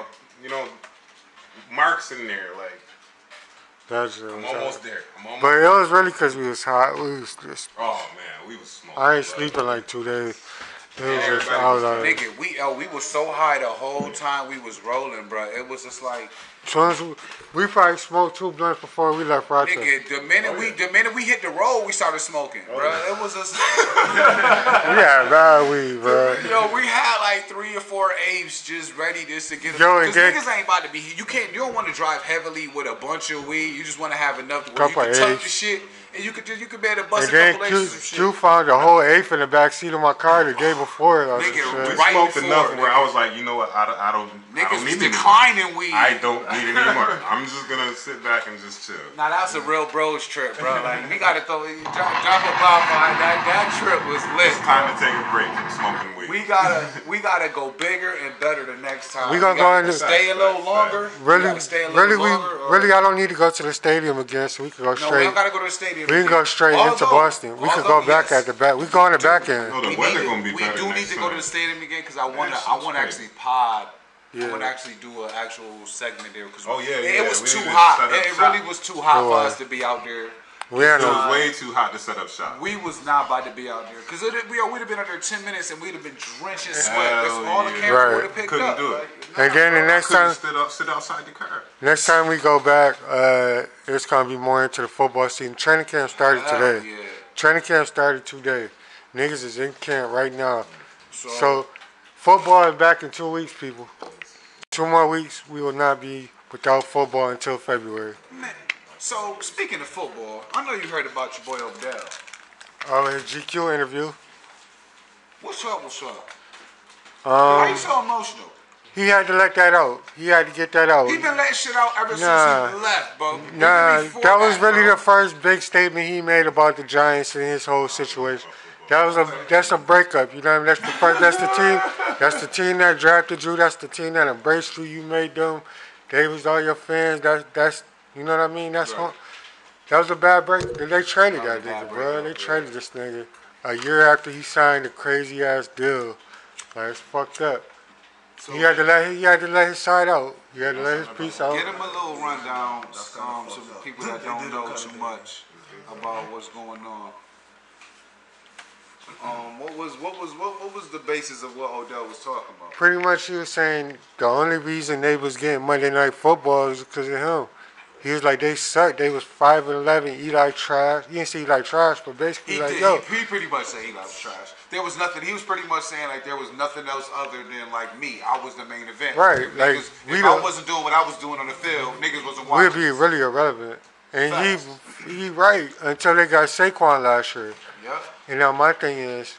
marks in there. Like That's I'm almost there. I'm almost. But it was really because we was hot. We was just. Oh man, we was smoking. I ain't bro. sleeping like 2 days. It was just. Everybody I was was like. Nigga, we was so high the whole time we was rolling, bro. It was just like, Soon as we probably smoked 2 blunts before we left Rochester. nigga, the minute we hit the road, we started smoking, bro. It was just, We had bad weed, bro. yo, we had like 3 or 4 apes just ready just to get. Yo, and Cause then- niggas ain't about to be. You don't want to drive heavily with a bunch of weed. You just want to have enough where you Couple can tuck apes. the shit, and you could be able to bust And a then couple Q, extras of shit. Q found a whole eighth in the back seat of my car the day before. Or some Nigga, shit. We right smoked before, enough where nigga. I was like, you know what? I don't Niggas was need any more. declining weed. I don't need any more. I'm just gonna sit back and just chill. Now that's a real bros trip, bro. Like we gotta drop a bomb behind that. That trip was lit. It's time to take a break from smoking weed. We gotta go bigger and better the next time. We gonna go gotta into- stay a little Facts, longer. Really, we gotta stay a little really, longer. I don't need to go to the stadium again, so we can go No, we straight. don't gotta go to the stadium. We can go straight into Boston. We could go back at the back. We go on the back end. No, the We weather need gonna be to, better we do need next to go to time. the stadium again because I wanna shit's actually pod. Yeah. I wanna actually do an actual segment there because Oh, yeah, it yeah, was we too need to hot. set up It shop. really was too hot It for was. us to be out there. We had It was no. way too hot to set up shop. We was not about to be out there because we'd have been out there 10 minutes and we'd have been drenched in sweat. Hell That's all the yeah. camera Right. would have picked Couldn't up. do it. Like, And then the next Couldn't time, sit outside the car. next time we go back, it's gonna be more into the football season. Training camp started hell today. yeah. Training camp started today. Niggas is in camp right now. So football is back in 2 weeks, people. 2 more weeks, we will not be without football until February. So, speaking of football, I know you heard about your boy Odell. Oh, his GQ interview. What's up? Why you so emotional? He had to let that out. He had to get that out. He been letting shit out ever since he left, bro. Nah, that was really the first big statement he made about the Giants and his whole situation. That's a breakup. You know what I mean? That's the team that drafted you. That's the team that embraced you. You made them. They was all your fans. That's you know what I mean? That was a bad break. They traded that nigga, bro. They traded this nigga a year after he signed a crazy ass deal. Like, it's fucked up. So he had to let his side out. He had to let his piece out. Get him a little rundown, some people that don't know too much about what's going on. What was the basis of what Odell was talking about? Pretty much, he was saying the only reason they was getting Monday Night Football is because of him. He was like, they sucked. They was 5-11. Eli trash. He didn't say Eli trash, but basically he pretty much said Eli was trash. There was nothing. He was pretty much saying like there was nothing else other than like me. I was the main event. Right. If I wasn't doing what I was doing on the field, niggas wasn't watching. We'd be really irrelevant. And he right until they got Saquon last year. Yeah. And now my thing is,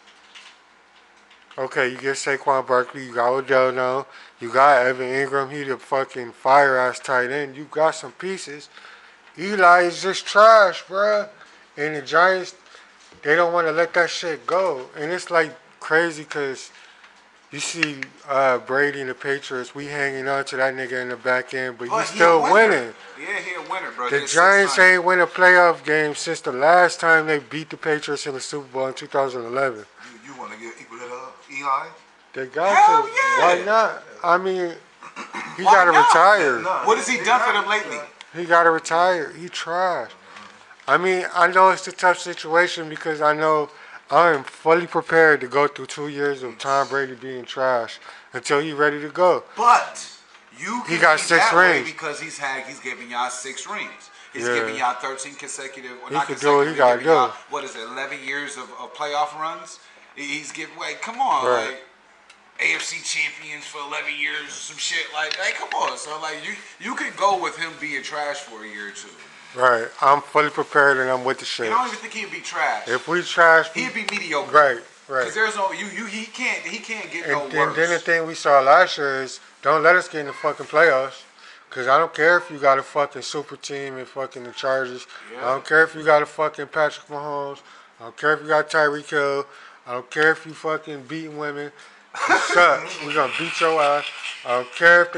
okay, you get Saquon Barkley, you got Odell now, you got Evan Ingram, he the fucking fire-ass tight end. You got some pieces. Eli is just trash, bruh. And the Giants, they don't want to let that shit go. And it's like crazy because you see Brady and the Patriots, we hanging on to that nigga in the back end, but he's still winning. Yeah, he a winner, bro. The Giants ain't win a playoff game since the last time they beat the Patriots in the Super Bowl in 2011. You want to give equal to Eli? They got Hell to. yeah. Why not? I mean, he got to retire. What has he done for them lately? He got to retire. He trash. I mean, I know it's a tough situation because I know I am fully prepared to go through 2 years of Tom Brady being trash until he's ready to go. But you He got 6 rings because he's giving y'all 6 rings. He's giving y'all 13 consecutive. Or He not can do what he got to do. What is it? 11 years of playoff runs. He's giving. Wait, come on, Right. like AFC champions for 11 years or some shit. Like, come on. So like you can go with him being trash for a year or two. Right. I'm fully prepared and I'm with the shit. I don't even think he'd be trash. If we trash, He'd be mediocre. Right. Because there's no he can't get no worse. And then the thing we saw last year is don't let us get in the fucking playoffs. Because I don't care if you got a fucking super team and fucking the Chargers. Yeah. I don't care if you got a fucking Patrick Mahomes. I don't care if you got Tyreek Hill. I don't care if you fucking beating women. You suck. We're going to beat your ass. I don't care if the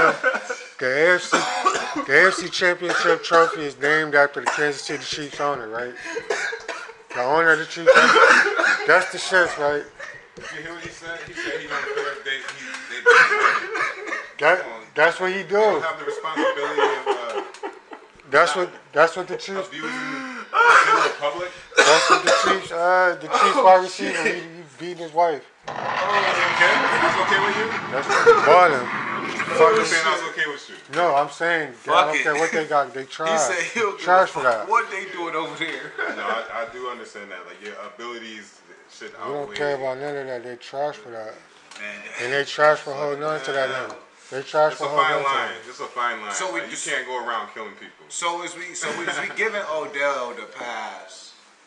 AFC Championship trophy is named after the Kansas City Chiefs owner, right? The owner of the Chiefs. That's the shit, right? You hear what he said? He said he don't care if they That's what he do. don't have the responsibility of That's what the Chiefs. abusing the public. That's what the Chiefs wide receiver. He beating his wife. Oh, that's okay with you? That's what him. I'm saying I was okay with you. No, I'm saying I don't care what they got. They try. He said he'll trash for that. What they doing over there? No, I do understand that. Like your abilities should outweigh. We don't care about none of that. They trash for that. Man, And they trash for holding on to that now. They trash It's for a holding fine on to line. it. It's a fine line. So we Like, you just- can't go around killing people. So as we giving Odell the pass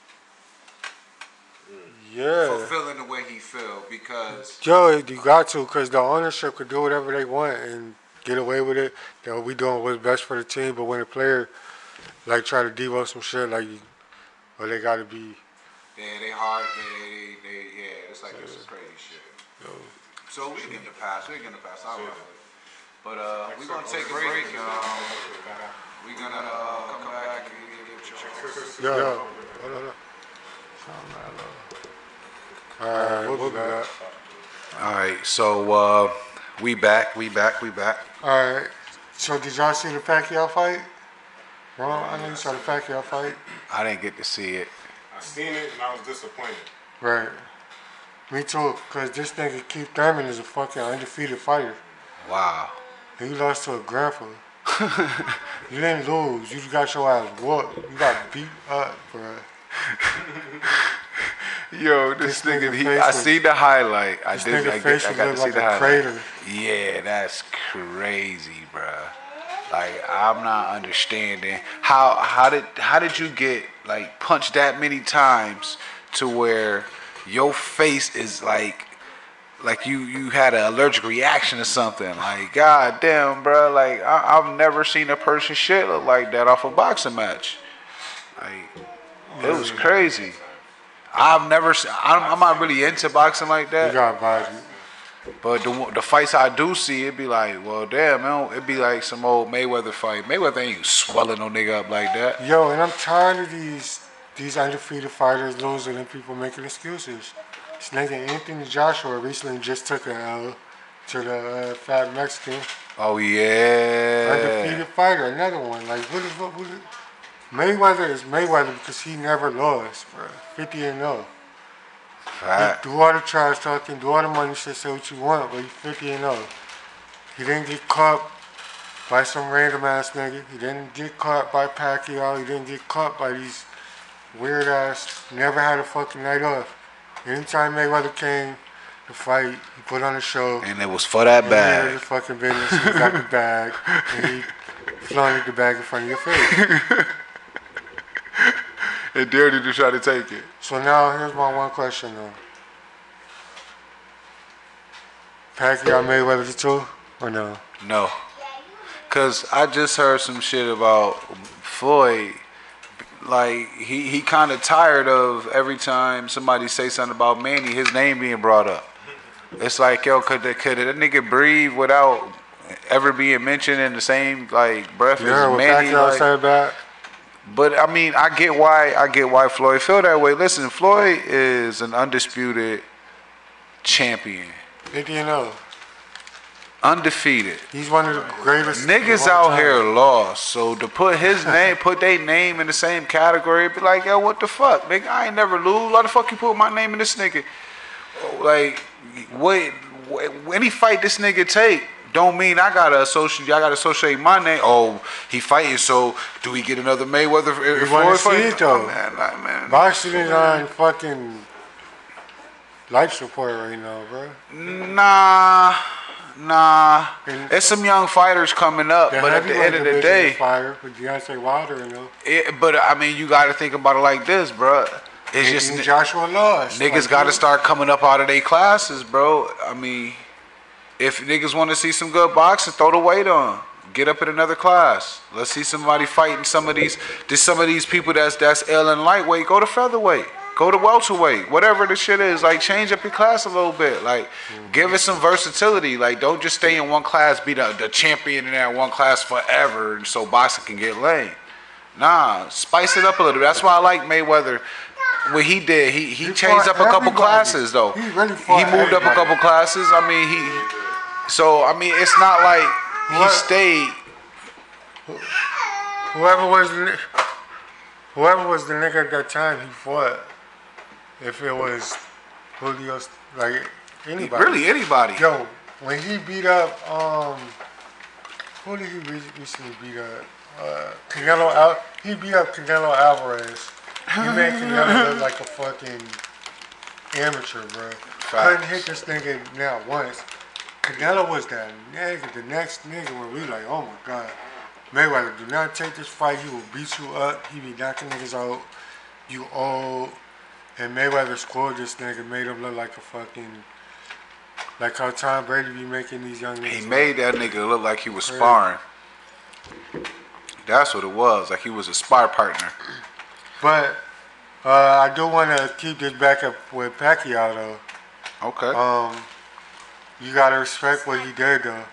Yeah. for feeling the way he feel because Yo, you got to, because the ownership could do whatever they want and get away with it. They'll be doing what's best for the team. But when a player, like, try to devo some shit, like, or they got to be. they hard. It's like this is crazy shit. So we getting the pass. I don't know. But we're gonna take a break. We're gonna come back and get your Yo. Hold on. All right, we'll be back. All right, so we back. All right. So did y'all see the Pacquiao fight? Ron, I know you saw the Pacquiao fight. I didn't get to see it. I seen it and I was disappointed. Right. Me too, because this nigga Keith Thurman is a fucking undefeated fighter. Wow. He lost to a grandpa. You didn't lose. You just got your ass whooped. You got beat up, bro. Yo, this nigga nigga, face I was- see the highlight. I nigga face got was to look see like the a highlight. crater. Yeah, that's crazy, bruh. Like I'm not understanding how did you get like punched that many times to where your face is like you had an allergic reaction or something. Like god damn, bro. Like I've never seen a person shit look like that off a boxing match. Like it was crazy. I've never. I'm not really into boxing like You that. got body. But the fights I do see, it be like, well, damn, man, it be like some old Mayweather fight. Mayweather ain't swelling no nigga up like that. Yo, and I'm tired of these undefeated fighters losing and people making excuses. This nigga Anthony Joshua recently just took a L to the fat Mexican. Oh yeah. Undefeated fighter, another one. Like, what is Mayweather is Mayweather because he never lost, bro. 50-0. Fact. Do all the trash talking, do all the money shit, say what you want, but he's 50-0. He didn't get caught by some random ass nigga. He didn't get caught by Pacquiao. He didn't get caught by these weird ass, never had a fucking night off. Anytime Mayweather came to fight, he put on a show. And it was for that He bag. handled his fucking business. He got the bag. And he flaunted the bag in front of your face. And dared you to try to take it. So now here's my one question though. Pacquiao Mayweather the two or no? No. Cause I just heard some shit about Floyd. Like he kind of tired of every time somebody say something about Manny, his name being brought up. It's like, yo, could that nigga breathe without ever being mentioned in the same like breath You heard as what Manny? Pacquiao Like, said about? but I mean, I get why Floyd feel that way. Listen, Floyd is an undisputed champion, 50-0. undefeated. He's one of the greatest. Niggas of all out time. here lost, so to put his name, put their name in the same category, be like, yo, what the fuck, nigga? I ain't never lose. Why the fuck you put my name in this nigga? Like, what? Any fight this nigga take don't mean I gotta associate my name. Oh, he fighting, so do we get another Mayweather? You wanna see it, though. Oh, man. Boxing is on fucking life support right now, bro. Nah. And There's some young fighters coming up, but at the end of the day, fire with Deontay Wilder, you know. but I mean, you got to think about it like this, bro. It's just And Joshua lost. niggas Like, got to start coming up out of their classes, bro. I mean, if niggas want to see some good boxing, throw the weight on. Get up in another class. Let's see somebody fighting some of these people that's L and lightweight. Go to featherweight. Go to welterweight. Whatever the shit is. Like, change up your class a little bit. Like, give it some versatility. Like, don't just stay in one class, be the champion in that one class forever, and so boxing can get lame. Nah, spice it up a little. That's why I like Mayweather. What he did, he changed up a couple everybody. classes though. He really fought He moved up a everybody. couple classes. I mean, it's not like he What? stayed. Whoever was the nigga at that time he fought, if it was Julio, like anybody. Really, anybody. Yo, when he beat up, who did he recently beat up? He beat up Canelo Alvarez. He made Canelo look like a fucking amateur, bro. Couldn't hit this nigga not once. Canelo was that nigga, the next nigga where we like, oh my god. Mayweather, do not take this fight. He will beat you up. He be knocking niggas out. You old. And Mayweather scored this nigga, made him look like a fucking, like how Tom Brady be making these young niggas. He made that nigga look like he was sparring. That's what it was. Like he was a spar partner. But I do want to keep this back up with Pacquiao though. Okay. You gotta respect what he did though.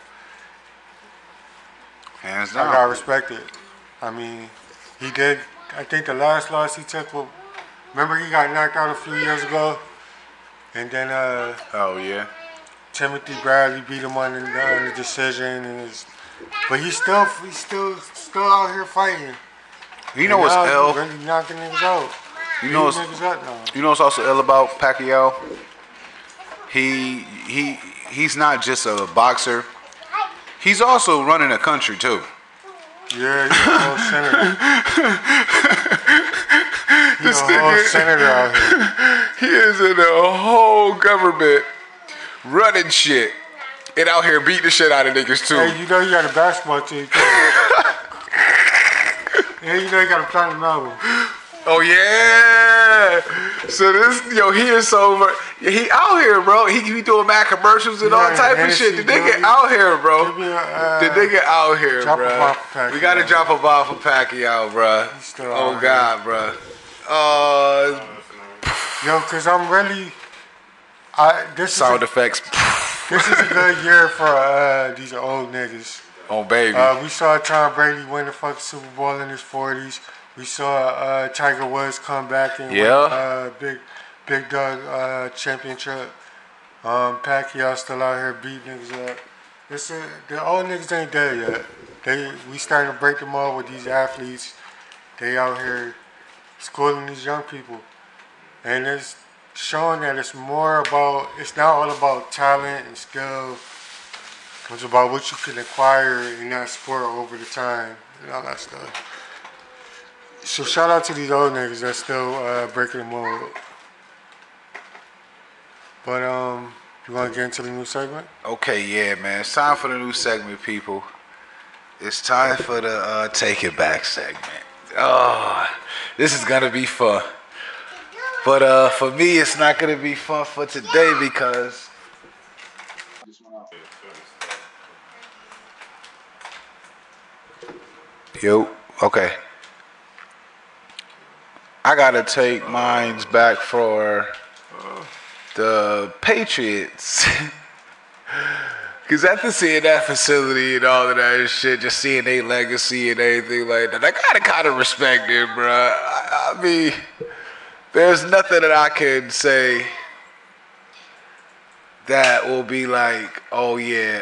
Hands I down. gotta respect it. I mean, he did. I think the last loss he took was, remember he got knocked out a few years ago, and then Oh yeah. Timothy Bradley beat him on the decision, but he's still out here fighting. You know what's And now L? he's really knocking niggas out. You know Beating what's niggas up now. You know what's also ill about Pacquiao? He's not just a boxer. He's also running a country too. Yeah, he's a whole senator. He's a whole senator out here. He is in a whole government running shit and out here beating the shit out of niggas too. Hey, you know you got a basketball team too. And you know you got a platinum album. Oh yeah. So this he is so he out here, bro. He be doing mad commercials and all type of shit. The nigga out here, bro. The nigga out here, bro. We gotta drop a bomb for Pacquiao, bro. Oh God, bro. Yo, cause I'm really. This sound effects. This is a good year for these old niggas. Oh baby. We saw Tom Brady win the fucking Super Bowl in his 40s. We saw Tiger Woods come back and win Big Dog championship. Pacquiao still out here beating niggas up. The old niggas ain't there yet. We starting to break them all with these athletes. They out here schooling these young people. And it's showing that it's not all about talent and skill. It's about what you can acquire in that sport over the time and all that stuff. So shout out to these old niggas that's still breaking the mold. But you want to get into the new segment? Okay, yeah, man. It's time for the new segment, people. It's time for the Take It Back segment. Oh, this is gonna be fun. But for me, it's not gonna be fun for today because. Yo, okay. I gotta take mines back for the Patriots. Cause after seeing that facility and all of that shit, just seeing their legacy and everything like that, I gotta kind of respect it, bro. I mean, there's nothing that I can say that will be like, oh yeah,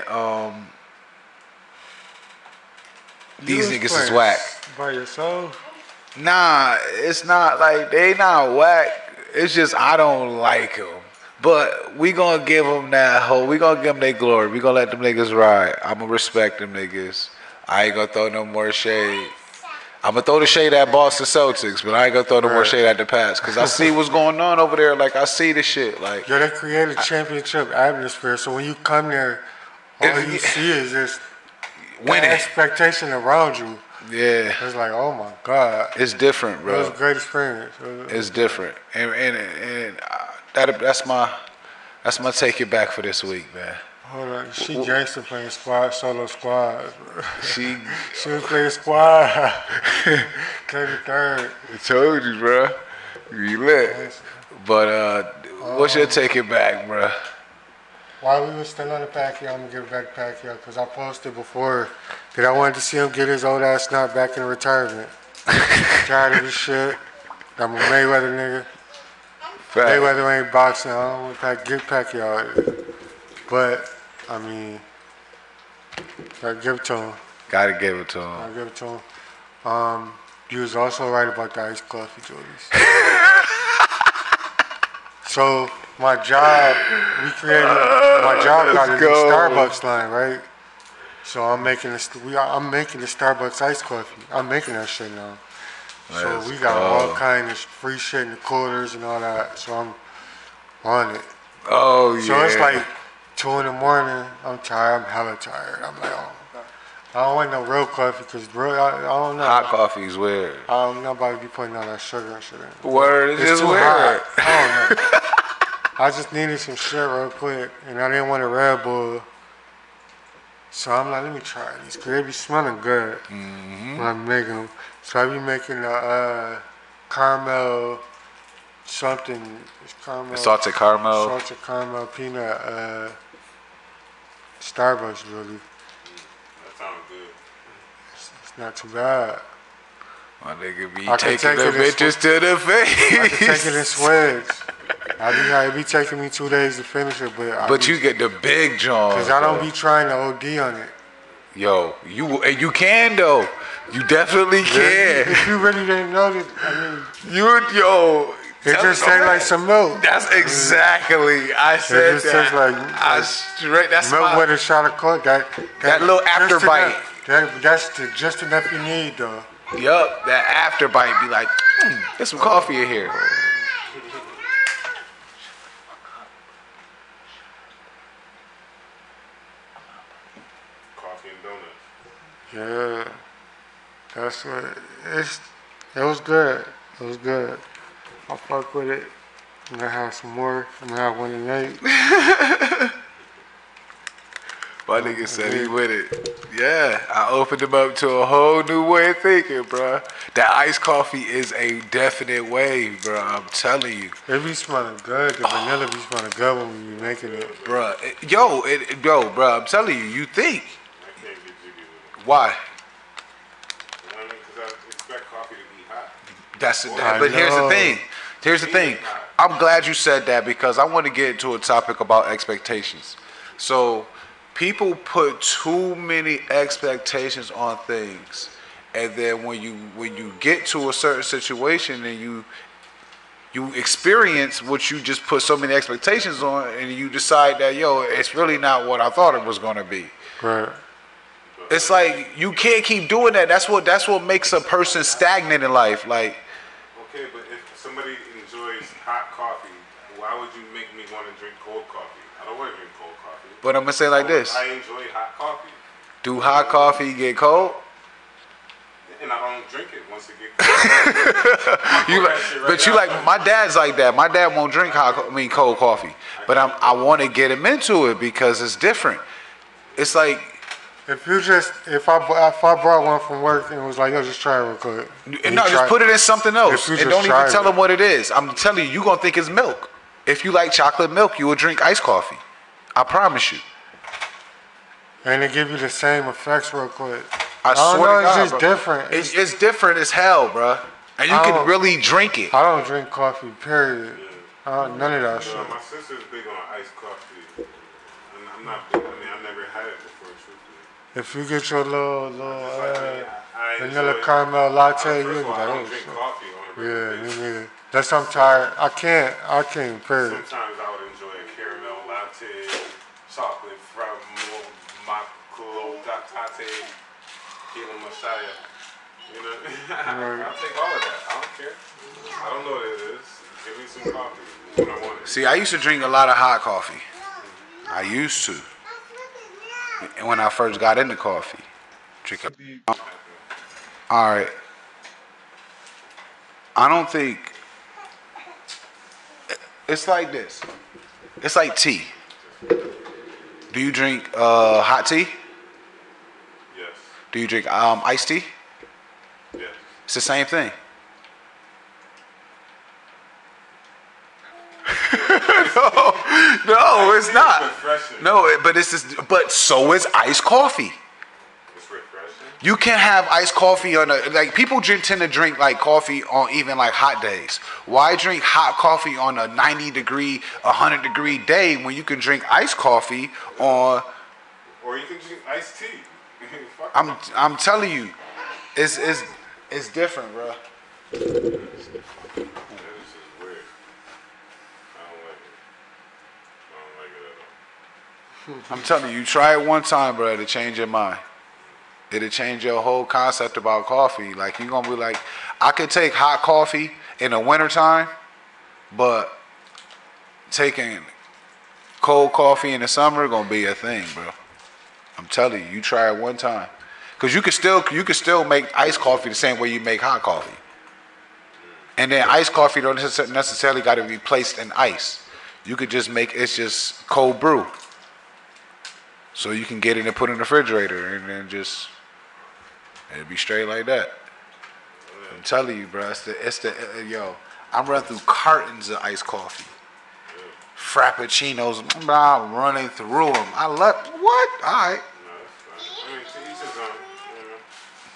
these niggas is whack. By yourself? Nah, it's not like they not whack. It's just I don't like them. But we gonna give them that whole. We gonna give them their glory. We gonna let them niggas ride. I'm gonna respect them niggas. I ain't gonna throw no more shade. I'm gonna throw the shade at Boston Celtics, but I ain't gonna throw no more shade at the Pats because I see what's going on over there. Like I see the shit. Like they create a championship atmosphere. So when you come there, all you see is just winning expectation around you. Yeah, it's like, oh my God, it's different, bro. It was a great experience. It's different, and that's my take it back for this week, man. Hold on, she gangster playing solo squads. She was playing squad. Came to third. I told you, bro. You lit. But what's your take it back, bro? While we were still on the Pacquiao, I'm gonna give it back to Pacquiao because I posted before that I wanted to see him get his old ass snot back in retirement. Tired of this shit. I'm a Mayweather nigga. Fact. Mayweather ain't boxing. I don't want to get Pacquiao. But I mean, gotta give it to him. Gotta give it to him. Gotta give it to him. You was also right about the iced coffee, Jordies. So my job got a new Starbucks line, right? So I'm making the Starbucks iced coffee. I'm making that shit now. So we got all kind of free shit in the coolers and all that. So I'm on it. Oh yeah. So it's like 2 in the morning. I'm tired. I'm hella tired. I'm like, oh my God. I don't want no real coffee because I don't know. Hot coffee is weird. I'm not about to be putting all that sugar and shit in. Word, it's too weird. Hot. I don't know. I just needed some shit real quick, and I didn't want a Red Bull. So I'm like, let me try these, because they be smelling good when I'm making them. So I be making a caramel something. It's caramel. Salted caramel. Salted caramel peanut Starbucks, really. That sounds good. It's not too bad. My nigga be taking the bitches to the face. I can take it in swigs. It be taking me 2 days to finish it, but you get the big joint. Cause I don't be trying to OD on it. Yo, you can though. You definitely can. If you really didn't know this, I mean, it just tastes like some milk. That's exactly. I said it just tastes like that's milk with a shot of coke. That little after bite. That's just enough you need though. Yup, that after bite be like, there's some coffee in here. Yeah, that That's what it was good. It was good. I fuck with it. I'm gonna have some more. I'm gonna have one tonight. My nigga said he with it. Yeah, I opened him up to a whole new way of thinking, bro. That iced coffee is a definite wave, bro. I'm telling you. It be smelling good. The vanilla be smelling good when you making it. Bro, bro, I'm telling you, you think. I can't get jiggy with it. Why? You know what I mean? Because I expect coffee to be hot. That's it. I But here's the know. thing. Here's the thing. I'm glad you said that because I want to get into a topic about expectations. So people put too many expectations on things, and then when you get to a certain situation and you experience what you just put so many expectations on, and you decide that it's really not what I thought it was gonna be. Right. It's like you can't keep doing that. That's what makes a person stagnant in life. Like, Okay, but if somebody enjoys hot coffee, why would you make me want to drink cold coffee? I don't want to drink cold coffee. but I'm gonna say like this: I enjoy hot coffee, do hot coffee get cold? and I don't drink it once it gets cold. My dad's like that. My dad won't drink cold coffee, but I want to get him into it because it's different. It's like If I brought one from work and was like, yo, just try it real quick. just put it in something else If you and just don't even tried tell it. him what it is. I'm telling you, gonna think it's milk. If you like chocolate milk, you will drink iced coffee. I promise you. And it give you the same effects real quick. I don't swear know, to God, it's just bro. different. It's different as hell, bro. And you I can don't- really drink it. I don't drink coffee, period. None of that shit. My sister's big on iced coffee. I'm not big. I mean, I've never had it before, truthfully. If you get your little I vanilla enjoy- caramel latte, First you'll of be all, I like, don't oh drink shit. coffee on a Yeah, regular me basis. neither. That's I'm tired. I can't, period. Sometimes I would enjoy a caramel latte, chocolate from Makulotate, Kila Messiah. You know, I'll take all of that. I don't care. I don't know what it is. Give me some coffee when I want it. See, I used to drink a lot of hot coffee. I used to. And when I first got into coffee. All right. I don't think. It's like this. It's like tea. Do you drink hot tea? Yes. Do you drink iced tea? Yes. It's the same thing. No, it's not. Refreshing. No, but it's just, but so is iced coffee. It's refreshing. You can have iced coffee on people tend to drink like coffee on even like hot days. Why drink hot coffee on a 90-degree, 100-degree day when you can drink iced coffee on? Or you can drink iced tea. Fuck it. I'm telling you, it's different, bro. That is just weird. I don't like it. I don't like it at all. I'm telling you, try it one time, bro. It'll change your mind. It'll change your whole concept about coffee. Like, you're gonna be like, I could take hot coffee in the wintertime, but taking cold coffee in the summer gonna be a thing, bro. I'm telling you, you try it one time. Cause you could still make iced coffee the same way you make hot coffee. And then iced coffee don't necessarily gotta be placed in ice. You could just it's just cold brew. So you can get it and put it in the refrigerator and then just, it'll be straight like that. I'm telling you, bro, I'm running through cartons of iced coffee. Frappuccinos, I'm running through them. I love, what? All right. No, that's fine. I mean, to each his own. You know.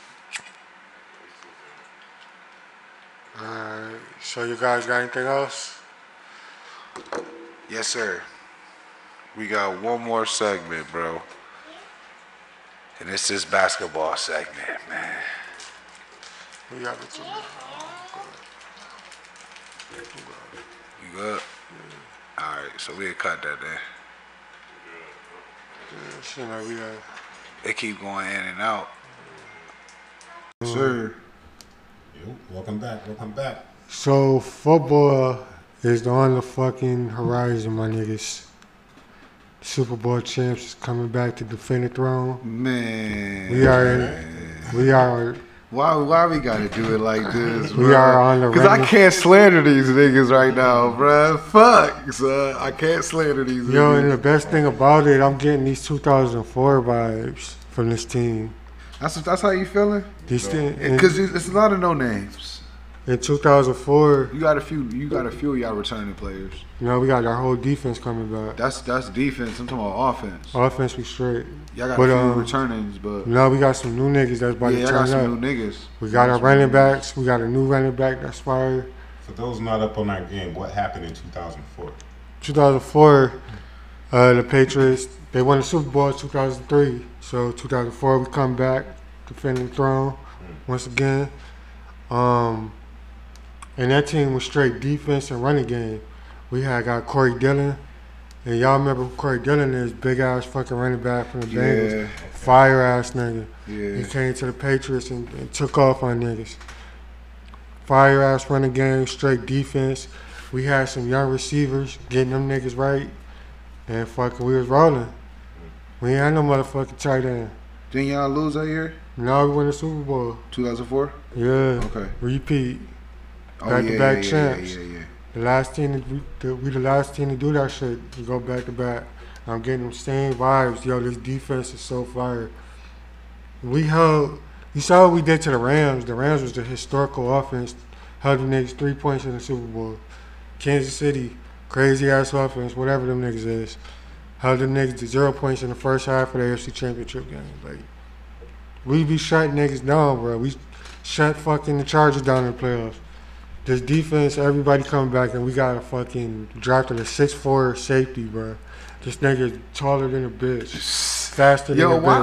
Alright, so you guys got anything else? Yes, sir. We got one more segment, bro. And it's this basketball segment, man. We got it too. You good? All right, so we'll cut that there. You know, we got. They keep going in and out. Sir. Yo, welcome back. Welcome back. So football is on the fucking horizon, my niggas. Super Bowl champs is coming back to defend the throne. Man. We are Why we gotta do it like this, We are on the Because I running- can't slander these niggas right now, bruh. Fuck, son. I can't slander these Yo, and niggas. the best thing about it, I'm getting these 2004 vibes from this team. That's how you feeling? These things Because it's a lot of no names. in 2004, You got a few of y'all returning players. you know, we got our whole defense coming back. That's defense. I'm talking about offense. Offense, we straight. Y'all got But, a few returnings, but Now we got some new niggas that's about yeah, to I got turn some up. new niggas. We got our running backs. We got a new running back that's fire. For those not up on that game, what happened in 2004? 2004, the Patriots, they won the Super Bowl in 2003. So 2004, we come back, defending the throne once again. And that team was straight defense and running game. We had got Corey Dillon. And y'all remember who Corey Dillon is, big ass fucking running back from the Bengals. Yeah. Fire ass nigga. Yeah. He came to the Patriots and took off on niggas. Fire ass running game, straight defense. We had some young receivers getting them niggas right. And fucking we was rolling. We ain't had no motherfucking tight end. Didn't y'all lose that year? Now we win the Super Bowl. 2004? Yeah. Okay. Repeat. Oh, Back-to-back yeah, champs. Yeah. The last team we the last team to do that shit. We go back to back. I'm getting them same vibes. Yo, this defense is so fire. We held. You saw what we did to the Rams. The Rams was the historical offense. Held them niggas 3 points in the Super Bowl. Kansas City, crazy ass offense, whatever them niggas is. Held them niggas to 0 points in the first half of the AFC Championship game. Like, we be shutting niggas down, bro. We shut fucking the Chargers down in the playoffs. This defense, everybody coming back, and we got a fucking drafted a 6'4" safety, bro. This nigga taller than a bitch, faster than a bitch.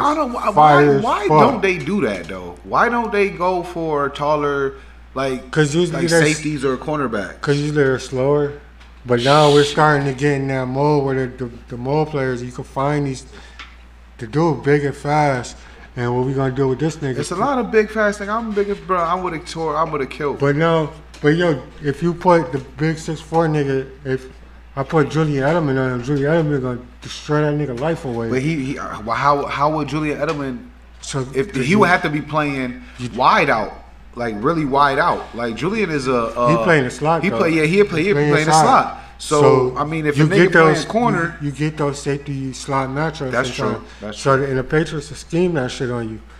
Why don't they do that though? Why don't they go for taller, like usually safeties or cornerback? Because usually they're slower. But now we're starting to get in that mode where the mole players, you can find these, the dude big and fast. And what we gonna do with this nigga? It's a lot of big fast thing. I'm big, bro. I would have killed. But yo, if you put the big 6'4" nigga, if I put Julian Edelman on him, Julian Edelman gonna destroy that nigga life away. But how would Julian Edelman? So If he would have to be playing wide out, like really wide out. Like Julian is a he playing the slot. He though. playing the slot. So I mean, if a nigga playing corner, you get those safety slot matchups. That's sometimes. true. That's so in the Patriots will scheme that shit on you.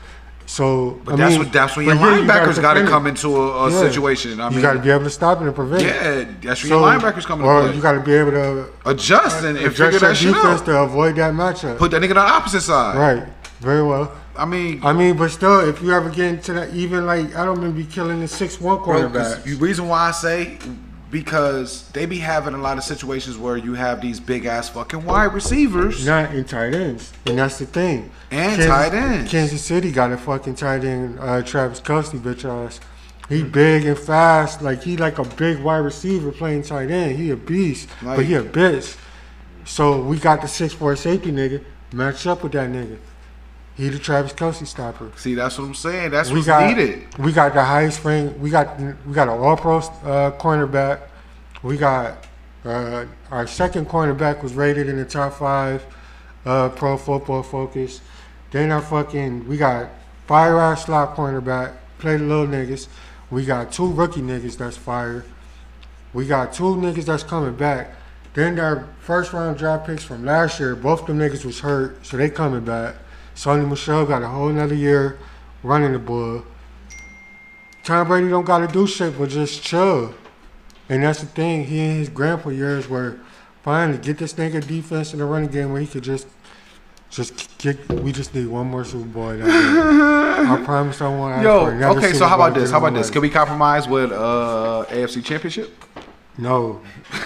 So but that's when your linebackers got to come into a situation. I mean, you got to be able to stop it and prevent it. Yeah, that's when your linebackers come into Or play. you got to be able to Adjust and figure adjust your that shit defense out. to avoid that matchup. Put that nigga on the opposite side. Right. Very well. I mean, but still, if you ever get into that, even like Edelman be killing the 6'1" quarterback. the reason why I say because they be having a lot of situations where you have these big ass fucking wide receivers. Not in tight ends, and that's the thing. And tight ends. Kansas City got a fucking tight end, Travis Kelce, bitch ass. He big and fast, like he like a big wide receiver playing tight end. He a beast, but he a bitch. So we got the 6'4" safety nigga match up with that nigga. He the Travis Kelce stopper. See, that's what I'm saying. That's what's got, needed. We got the highest rank. We got an all-pro cornerback. We got our second cornerback was rated in the top 5 Pro Football Focus. Then we got fire ass slot cornerback, play the little niggas. We got 2 rookie niggas that's fire. We got 2 niggas that's coming back. Then our first round draft picks from last year, both them niggas was hurt, so they coming back. Sonny Michel got a whole nother year running the ball. Tom Brady don't got to do shit but just chill. And that's the thing. He in his grandpa years where finally get this nigga defense in the running game where he could just get. We just need one more Super Bowl. I promise I won't ask for another okay. Super So how about Bowl this? How about in my this? life. Can we compromise with AFC Championship? No.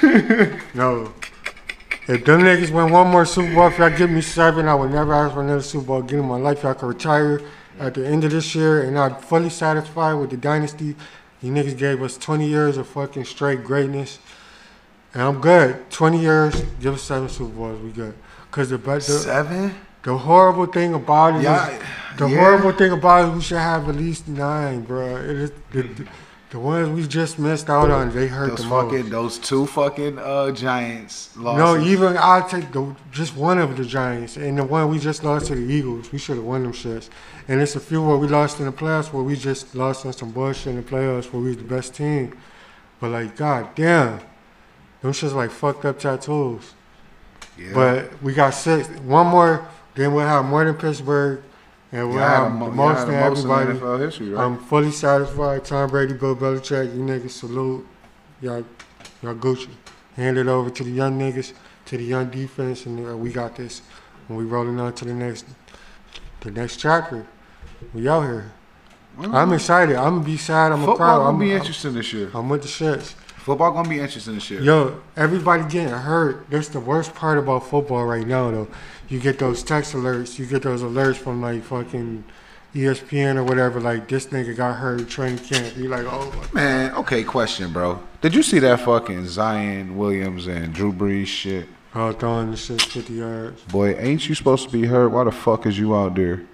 No. If them niggas win one more Super Bowl, if y'all give me 7, I would never ask for another Super Bowl again in my life. Y'all could retire at the end of this year, and I'm fully satisfied with the dynasty. You niggas gave us 20 years of fucking straight greatness, and I'm good. 20 years, give us 7 Super Bowls, we good. Cause the 7? The horrible thing about it Yeah, is, the yeah. horrible thing about it, we should have at least 9, bro. It is the ones we just missed out on. They hurt the most. Those 2 fucking Giants losses. No, even I'll take just one of the Giants and the one we just lost to the Eagles. We should have won them shits. And it's a few where we lost in the playoffs where we just lost on some bullshit in the playoffs where we was the best team. But like, god damn, them shits like fucked up tattoos. Yeah. But we got 6. One more, then we'll have more than Pittsburgh. And we'll have the most than everybody. in NFL history, right? I'm fully satisfied. Tom Brady, Bill Belichick, you niggas salute. Y'all Gucci. Hand it over to the young niggas, to the young defense, and we got this. And we rolling on to the next chapter. We out here. I'm excited. I'm gonna be sad. I'm gonna cry. Football gonna be interesting this year. I'm with the shits. Football gonna be interesting this year. Yo, everybody getting hurt. That's the worst part about football right now, though. You get those text alerts. You get those alerts from like fucking ESPN or whatever. Like this nigga got hurt training camp. You like, oh my Man, okay, question, bro. Did you see that fucking Zion Williams and Drew Brees shit? God, throwing the shit 50 yards. Boy, ain't you supposed to be hurt? Why the fuck is you out there?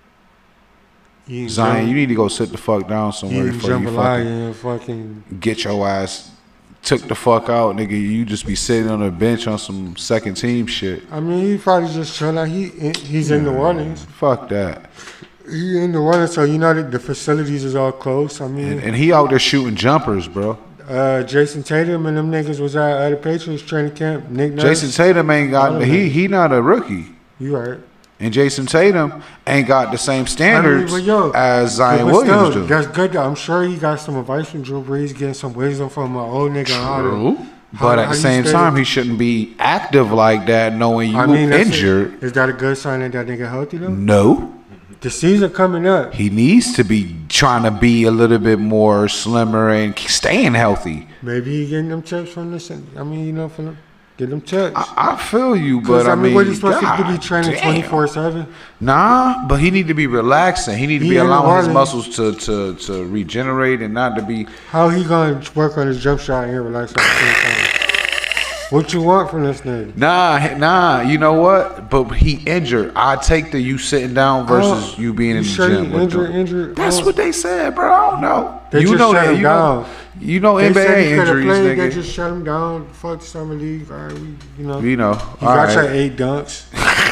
Eating Zion, you need to go sit the fuck down somewhere eating before you jambalaya fucking and fucking. get your ass took the fuck out, nigga. You just be sitting on a bench on some second team shit. I mean, he probably just chilling. He's in New Orleans. Fuck that. He in New Orleans, so you know that the facilities is all close. I mean, And he out there shooting jumpers, bro. Jason Tatum and them niggas was at the Patriots training camp. Nick Nurse. Jason Tatum ain't got he not a rookie. You right. And Jason Tatum ain't got the same standards but yo, as Zion but Williams still, do. that's good. Though. I'm sure he got some advice from Drew Brees, getting some wisdom from an old nigga. True. But at the same time, he shouldn't be active like that, knowing you injured. Is that a good sign that nigga healthy though? No. The season coming up. He needs to be trying to be a little bit more slimmer and staying healthy. Maybe he getting them tips from this. I mean, you know, from them. Get them tips. I feel you, but I mean, what he supposed to be training damn. 24/7? Nah, but he need to be relaxing. He need to be in allowing his New muscles to regenerate and not to be. How he gonna work on his jump shot and relax at the same time? What you want from this nigga? Nah. You know what? But he injured. I take the you sitting down versus you being in the gym. Injured. That's what they said, bro. I don't know. They just shut him down. You know They said NBA he could've injuries, played, nigga. They just shut him down. Fuck the summer league. All right, you know. You know. You got your 8 dunks.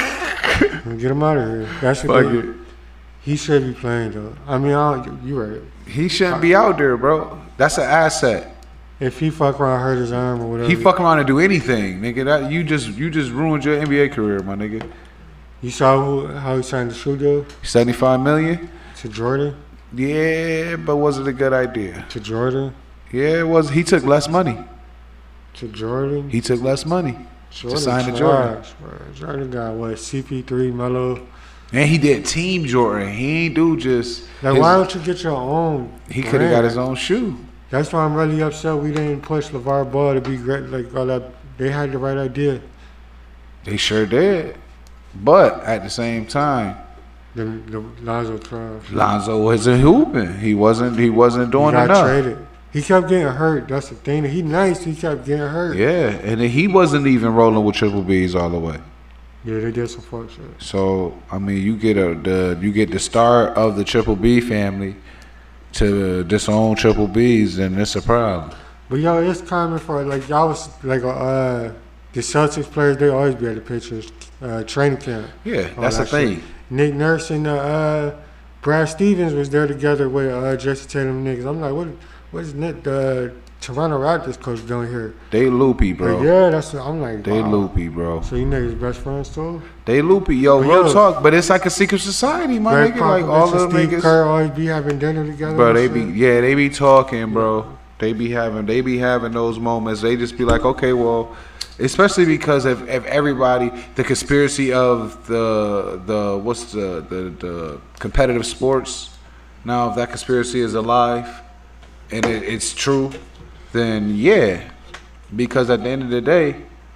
Get him out of here. That's what Fuck it. he should be playing though. I mean, you right. He shouldn't be out there, bro. That's an asset. If he fuck around, hurt his arm or whatever. He fuck around and do anything, nigga. That you just ruined your NBA career, my nigga. You saw how he signed the shoe deal 75 million. to Jordan? Yeah, but was it a good idea? To Jordan? Yeah, it was. He took less money. To Jordan? He took less money Jordan to sign to Jordan. trash, bro. Jordan got what? CP3, Melo. And he did Team Jordan. He ain't do just. Like, why don't you get your own? He could have got his own shoe. That's why I'm really upset we didn't push LeVar Ball to be great. Like all that, they had the right idea. They sure did. But at the same time, The Lonzo trash. Lonzo wasn't hooping. He wasn't doing He got enough. traded. He kept getting hurt. That's the thing. He nice. He kept getting hurt. Yeah, and then he wasn't even rolling with triple B's all the way. Yeah, they did some fuck shit. So I mean, you get the start of the triple B family to disown triple B's, and it's a problem. But yo, it's common for like y'all was like the Celtics players. They always be at the Patriots training camp. Yeah, All that's the that shit. thing. Nick Nurse and Brad Stevens was there together with Jason Tatum niggas. I'm like, what is Nick the Toronto Raptors coach doing here? They loopy, bro. Like, yeah, that's what I'm like. They wow. loopy, bro. So you niggas best friends too? They loopy, yo. But Real yo, talk, but it's like a secret society, my Greg nigga. Like Popovich all and of them Steve niggas, Kerr always be having dinner together. bro. and They shit. be talking, bro. They be having those moments. They just be like, okay, well, especially because if everybody, the conspiracy of the what's the competitive sports. Now, if that conspiracy is alive and it's true, then yeah, because at the end of the day,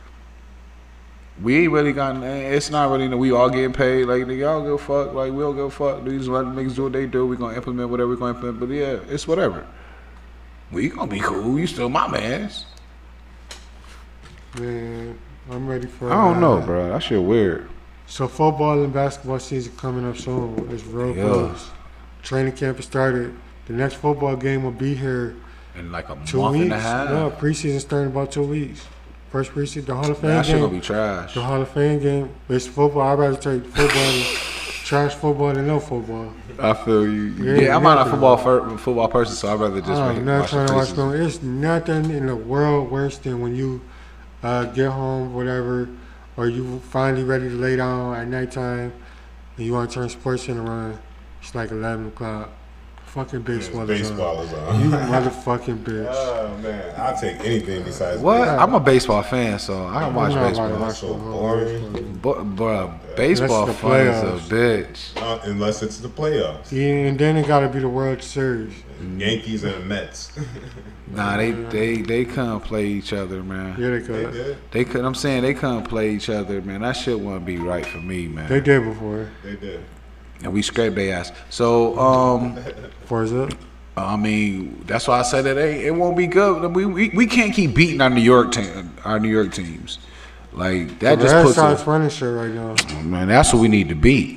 we ain't really gotten. It's not really. We all getting paid. Like nigga, y'all give a fuck. Like we don't give a fuck. These let niggas do what they do. We gonna implement whatever we gonna implement. But yeah, it's whatever. We gonna be cool. You still my mans. Man, I'm ready for. I don't know, bro. That shit weird. So football and basketball season coming up soon. It's real Yeah. close. Training camp has started. The next football game will be here In like a 2 month weeks. and a half. No, preseason starting about 2 weeks. First preseason, the Hall of Fame That shit game. gonna be trash. The Hall of Fame game. It's football. I'd rather take football than trash football than no football. I feel you. Yeah, Yeah, I'm not a definitely. football person, so I'd rather just I'm not watch trying to the watch preseason. film. It's nothing in the world worse than when you get home, whatever, or you finally ready to lay down at nighttime and you want to turn Sports Center on. It's like 11 o'clock. Fucking baseball is on. Baseball is You on. motherfucking bitch. Oh man, I'll take anything besides What? baseball. I'm a baseball fan, so I can watch I'm not baseball. about to watch That's so football. boring. Bruh, baseball Unless the fun is a bitch. Unless it's the playoffs. Yeah, and then it got to be the World Series. Yankees and Mets. Nah, they couldn't play each other, man. Yeah, they They could. did. They could. I'm saying they couldn't play each other, man. That shit wouldn't be right for me, man. They did before. They did. And we scraped their ass. So, Forza. I mean, that's why I said that it won't be good. We can't keep beating our New York teams. Like that The just Red puts Sox us, running shit right now. man. That's what we need to beat.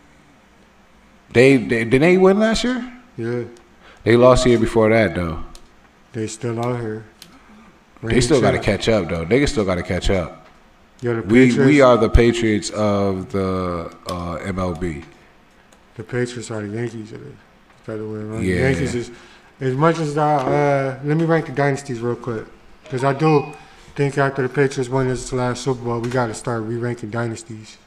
They did they win last year? Yeah, They lost the year before that though. they still out here. They still got to Reigning catch up though. They still got to catch up. champ. Yeah, the We Patriots, are the Patriots of the MLB. the Patriots are the Yankees of it. By the way, right? Yeah. The Yankees is as much as let me rank the dynasties real quick because I do think after the Patriots won this last Super Bowl, we got to start re-ranking dynasties.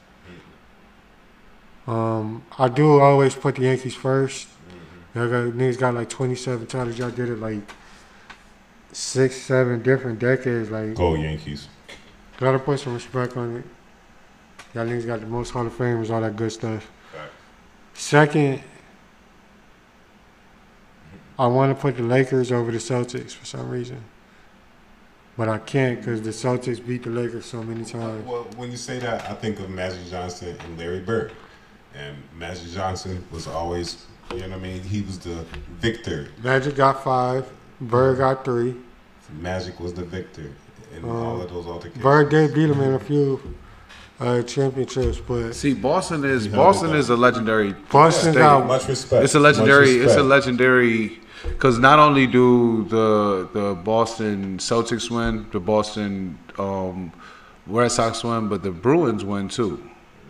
I do always put the Yankees first. Niggas got like 27 titles. Y'all did it like 6, 7 different decades. Like, Go Yankees. gotta put some respect on it. Y'all niggas got the most Hall of Famers, all that good stuff. Right. Second, I want to put the Lakers over the Celtics for some reason. But I can't because the Celtics beat the Lakers so many times. Well, when you say that, I think of Magic Johnson and Larry Bird. And Magic Johnson was always, you know what I mean? He was the victor. Magic got 5, Bird got 3. Magic was the victor in all of those altercations. Bird did beat him in a few championships, but See, Boston is Yeah, a legendary. Boston state. got Much respect. It's a Much legendary. It's a respect. legendary. Because not only do the Boston Celtics win, the Boston Red Sox win, but the Bruins win too.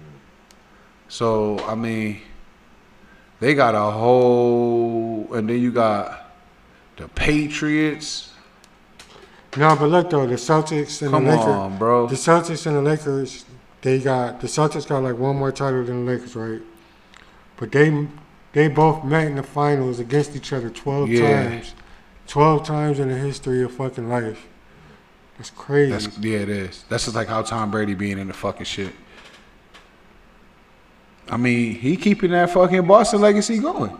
So I mean, they got a whole, and then you got the Patriots. no. But look though, the Celtics and Come the Lakers. on, bro. The Celtics and the Lakers, the Celtics got like one more title than the Lakers, right? But they both met in the finals against each other 12 Yeah. times. 12 times in the history of fucking life. That's crazy. It is. That's just like how Tom Brady being in the fucking shit. I mean, he keeping that fucking Boston legacy going.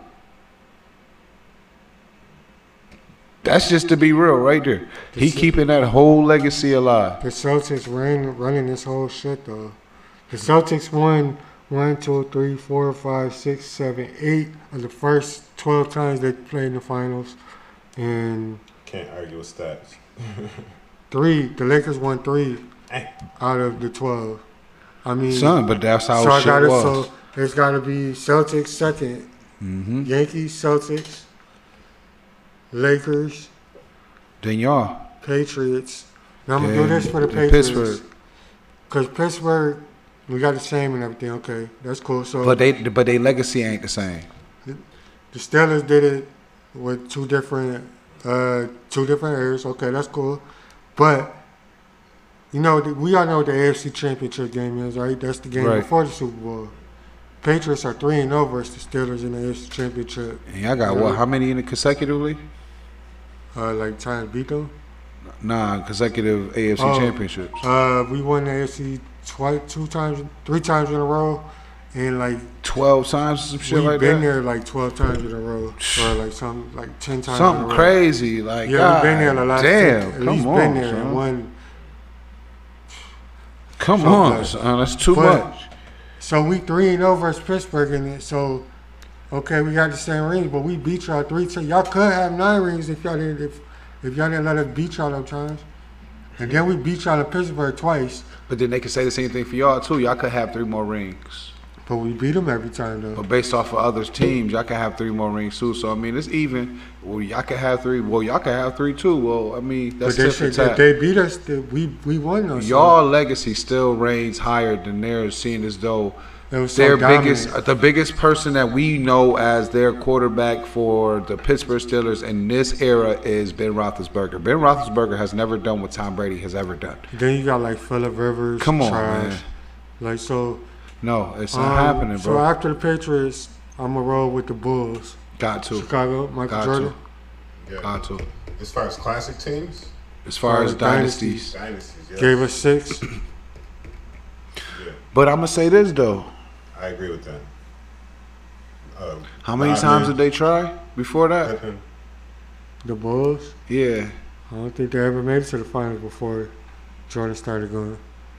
That's just to be real, right there. He keeping that whole legacy alive. The Celtics running this whole shit though. The Celtics won 1, 2, 3, 4, 5, 6, 7, 8 of the first 12 times they played in the finals. And Can't argue with stats. 3, the Lakers won 3 Eh. out of the 12. I mean, Son, but that's how so I shit got it. was. So there's got to be Celtics second, Mm-hmm. Yankees, Celtics, Lakers, Then y'all. Patriots. Now I'm gonna do Then this for the the Patriots Pittsburgh. because Pittsburgh, we got the same and everything. Okay, that's cool. So But they legacy ain't the same. the Steelers did it with two different eras. Okay, that's cool. But you know, we all know what the AFC Championship game is, right? That's the game Right. before the Super Bowl. Patriots are 3-0 versus the Steelers in the AFC Championship. And y'all got what? How many in it consecutively? Like trying to beat them. Nah, consecutive AFC Oh. championships. We won the AFC three times in a row, and like 12 times or some shit we've like been that. there like 12 times in a row, or like 10 times. in a Something row. crazy. Like, Yeah, God we've been there the last. damn, at come least on, been there son. and won. Come So on, much. son. That's too But- much. So we 3-0 versus Pittsburgh in it. So okay, we got the same rings, but we beat y'all 3 times. Y'all could have 9 rings if y'all didn't let us beat y'all them times. And then we beat y'all in Pittsburgh twice, But then they could say the same thing for y'all too. Y'all could have 3 more rings. but we beat them every time though. But based off of others' teams, y'all can have 3 more rings too. So I mean, it's even. Well, y'all can have 3. Well, y'all can have 3 too. Well, I mean, But that's they tip for said if tat. they beat us, we won those. Y'all legacy still reigns higher than theirs, seeing as though It was so their dominant. the biggest person that we know as their quarterback for the Pittsburgh Steelers in this era is Ben Roethlisberger. Ben Roethlisberger has never done what Tom Brady has ever done. Then you got like Phillip Rivers. Come on, trash. man. Like so. No, it's not happening, So bro. after the Patriots, I'm gonna roll with the Bulls. Got to. Chicago, Michael Got Jordan. to. Yeah. Got to. As far as classic teams, As far as dynasties. dynasties, yeah. Gave us 6. Yeah, But I'm going to say this, though. I agree with that. How many Rodman, times did they try before that? Pippen, The Bulls. Yeah. I don't think they ever made it to the finals before Jordan started going.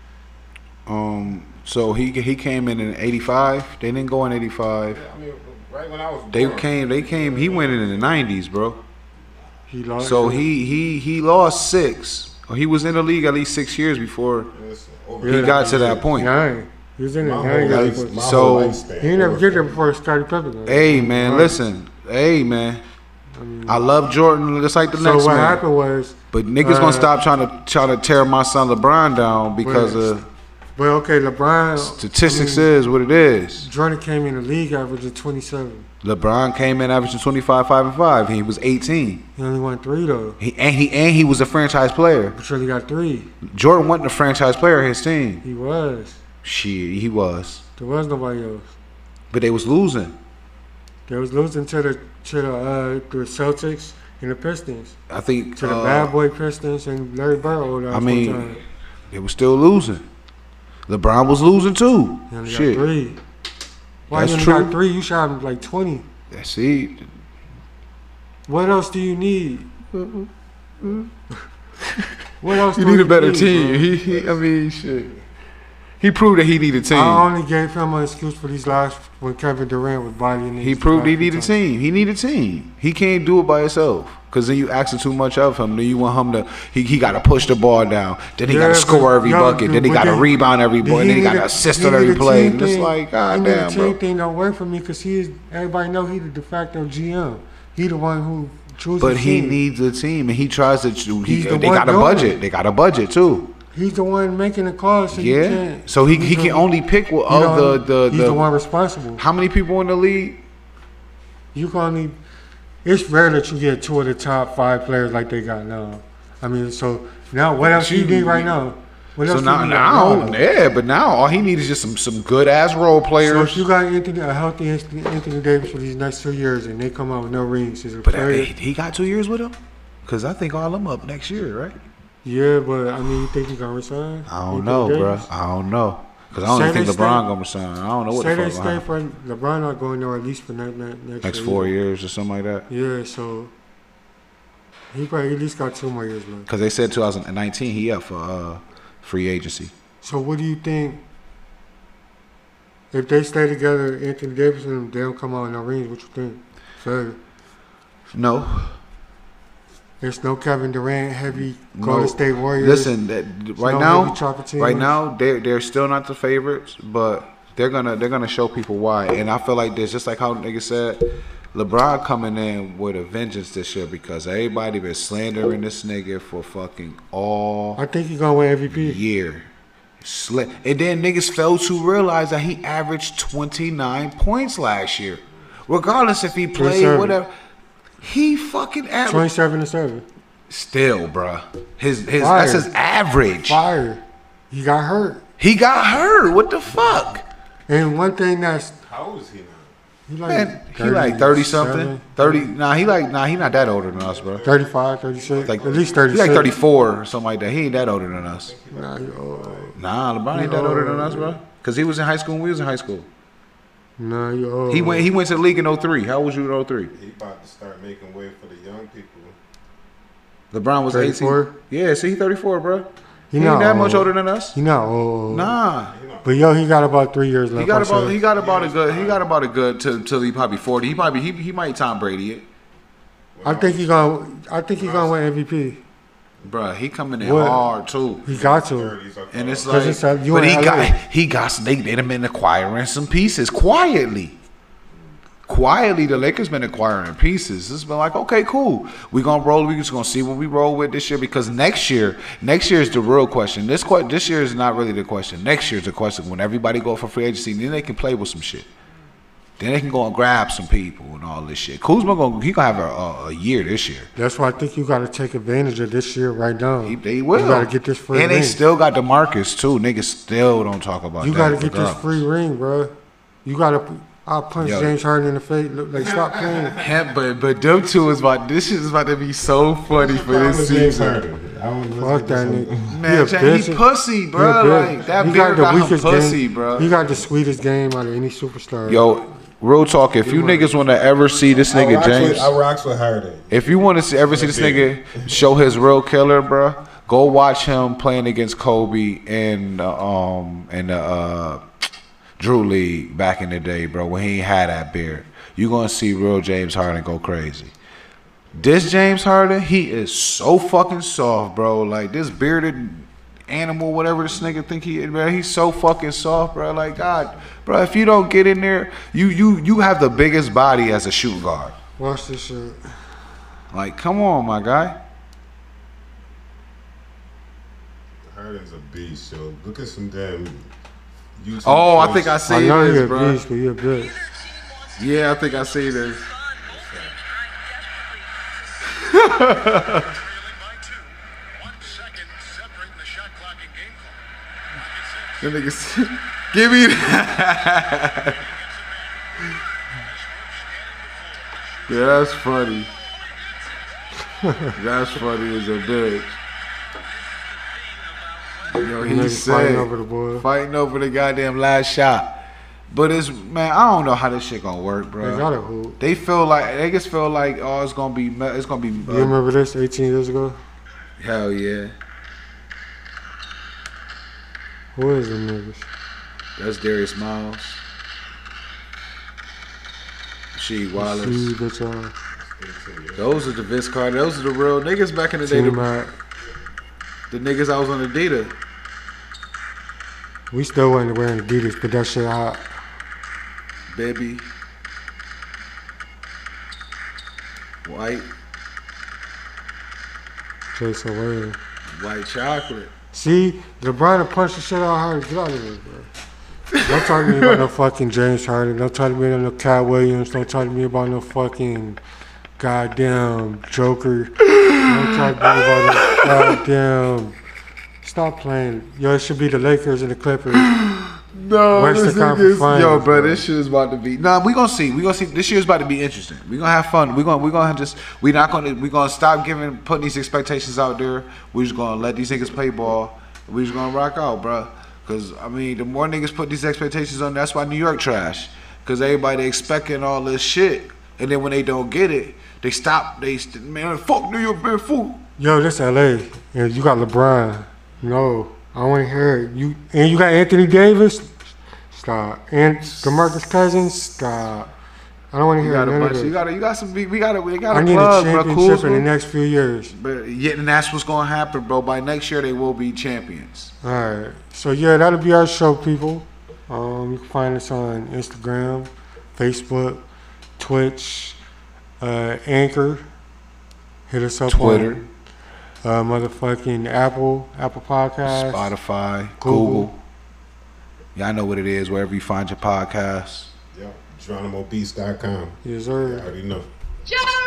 So he came in '85. They didn't go in '85. I mean, right when I was They born, came. He went in the '90s, bro. He lost. So he lost 6. He was in the league at least 6 years before it's over he Yeah. got to that point. 9. He was in it my 9 whole years. life, my So- whole lifespan. He ain't never get there before Scottie Pippen. Hey man, listen. Hey man, I love Jordan just like the So next what man. happened was, But niggas gonna stop trying to tear my son LeBron down because of well, okay, LeBron. statistics I mean, is what it is. Jordan came in the league averaging 27. LeBron came in averaging 25, 5 and 5. He was 18. He only won 3 though. He was a franchise player. But really got 3. Jordan wasn't a franchise player of his team. He was. Shit, he was. There was nobody else. But they was losing. They was losing to the Celtics and the Pistons. I think To the bad boy Pistons and Larry Bird. old ass I mean, one time. they was still losing. LeBron was losing too. He only Shit. got 3. Why That's you only true. got 3? You shot him like 20. That's it. What else do you need? What else You do need a better bro? team. I mean, shit. He proved that he needed a team. I only gave him an excuse for these last when Kevin Durant was bodying He proved he needed a team. He needed a team. He can't do it by himself. Cause then you asking too much of him. Then you want him to. He got to push the ball down. Then he got to score every bucket. Then he got to rebound every ball. Then he got to assist on every play. And it's like, god damn, The bro. team thing don't work for me because everybody know he the de facto GM. He the one who chooses. But he team. needs a team, and he tries to. He's the They one got a doing budget. it. They got a budget too. He's the one making the calls. So you Yeah. can't, So he you can know, only pick you of know, the He's the one responsible. How many people in the league? You can only. It's rare that you get 2 of the top 5 players like they got now. I mean, so now what else do you need right now? What So else do you need now, right now? yeah, but now all he needs is just some good ass role So players. if you got a healthy Anthony Davis for these next 2 years and they come out with no rings, is it a But player? he got 2 years with him, cause I think all them up next year, right? Yeah, but I mean, you think he's gonna resign? I don't Anthony know, bro. Davis? I don't know, cause I don't Say even think they LeBron stay- gonna resign. I don't know what Say the they fuck stay gonna happen. for LeBron not going there at least for next Next year 4 either. years or something like that. Yeah, so he probably at least got 2 more years left. Cause they said 2019 he up for free agency. So what do you think? If they stay together, Anthony Davis and them, they don't come out with no rings. What you think? Fair. No, There's no Kevin Durant heavy no. Golden State Warriors. Listen, right no now, heavy chocolate teams. right now they're still not the favorites, but they're gonna show people why. And I feel like this, just like how nigga said, LeBron coming in with a vengeance this year because everybody been slandering this nigga for fucking all I think he's gonna win MVP. year. And then niggas failed to realize that he averaged 29 points last year. Regardless if he played, 27. whatever. He fucking averaged. 27 and 7. Still, bruh. His Fire. that's his average. Fire. He got hurt. He got hurt. What the fuck? And one thing that's How old is he now? he like Man, he like 30 something. 37, 30. He not that older than us, bro. 35, 36, Like at least He 36. like 34 or something like that. He ain't that older than us. Nah, you old. Nah, LeBron ain't that older than us, bro. Cause he was in high school when we was in high school. Nah, you old. He went to the league in 03. How old was you in 03? He about to start making way for the young people. LeBron was 34? 18. Yeah, see, he 34, bro. He not ain't that much old. older than us. He not old. Nah. But yo, he got about 3 years left. He got I about say. he got about a good till he probably 40. He might Tom Brady it. I think he gonna win MVP. Bruh, he coming in What? hard too. He got to. 30s, okay. And it's 'Cause like, it's like you but in he LA. got they done been acquiring some pieces quietly. Quietly, the Lakers been acquiring pieces. It's been like, okay, cool. We gonna roll. We just gonna see what we roll with this year because next year is the real question. This year is not really the question. Next year is the question. When everybody go for free agency, then they can play with some shit. Then they can go and grab some people and all this shit. Kuzma gonna have a year this year. That's why I think you got to take advantage of this year right now. They will. You got to get this free and ring. they still got DeMarcus too. Niggas still don't talk about You that. got to get this regardless. free ring, bro. You got to. I'll punch Yo. James Harden in the face. Look, like, stop playing. Him, but them two is about this shit is about to be so funny for this season. Fuck that nigga. Man, He a he bitch. pussy, He bro. a bitch. Like that He beard got him pussy, game. bro. He got the sweetest game out of any superstar. Yo, real talk. If you niggas want to ever see this nigga James, I rocks with Harden. if you want to ever see this nigga show his real killer, bro, go watch him playing against Kobe in the Drew League back in the day, bro. When he had that beard, you gonna see real James Harden go crazy. This James Harden, he is so fucking soft, bro. Like this bearded animal, whatever this nigga think he is, bro. He's so fucking soft, bro. Like God, bro. If you don't get in there, you have the biggest body as a shoot guard. Watch this shit. Like, come on, my guy. Harden's a beast, yo. Look at some damn YouTube. Oh, I think I posts. I see know this, you're a bro. beast, but you're a bitch. Yeah, I think I see this. Trailing by 2. 1 second separating the shot clock and game clock. The niggas, give me that. Yeah, that's funny. That's funny as a bitch. Yo, he Niggas fighting said over the boy. fighting over the goddamn last shot. But it's, man, I don't know how this shit gonna work, bro. They got a hoop. They feel like, they just feel like, oh, it's gonna be. You remember this 18 years ago? Hell yeah. Who is them niggas? That's Darius Miles. She Wallace. See, bitch, Those are the Vince Carter. Those are the real niggas back in the day. Team The, Mac. the niggas I was on Adidas. We still wasn't wearing Adidas, but that shit hot. Baby. White. Chase away. White chocolate. See, LeBron will punch the shit out of Harden. Get out of here, bro. Don't talk to me about no fucking James Harden. Don't talk to me about no Cat Williams. Don't talk to me about no fucking goddamn Joker. Don't talk to me about no goddamn. Stop playing. Yo, it should be the Lakers and the Clippers. No, Western this Conference nigga's, Finals, yo, bro, bro. this shit is about to be. Nah, we gonna see. We gonna see. This year's about to be interesting. We gonna have fun. We gonna just. We gonna stop putting these expectations out there. We just gonna let these niggas play ball. We just gonna rock out, bro. Cause I mean, the more niggas put these expectations on, that's why New York trash. Cause everybody expecting all this shit, and then when they don't get it, they stop. Man, fuck New York, man, fool. Yo, this LA. And you got LeBron. No, I don't want to hear it. You got Anthony Davis. Stop. And DeMarcus Cousins. Stop. I don't want to You hear got a none of bunch. this. You got some. We got a I plug, need a bro. championship Kuzma. in the next few years. But yeah, and that's what's gonna happen, bro. By next year, they will be champions. All right. So yeah, that'll be our show, people. You can find us on Instagram, Facebook, Twitch, Anchor. Hit us up Twitter. on motherfucking Apple Podcasts, Spotify, Google. Google. Y'all know what it is. Wherever you find your podcasts. Yep. GeronimoBeast.com. Yes, sir. I already know. John!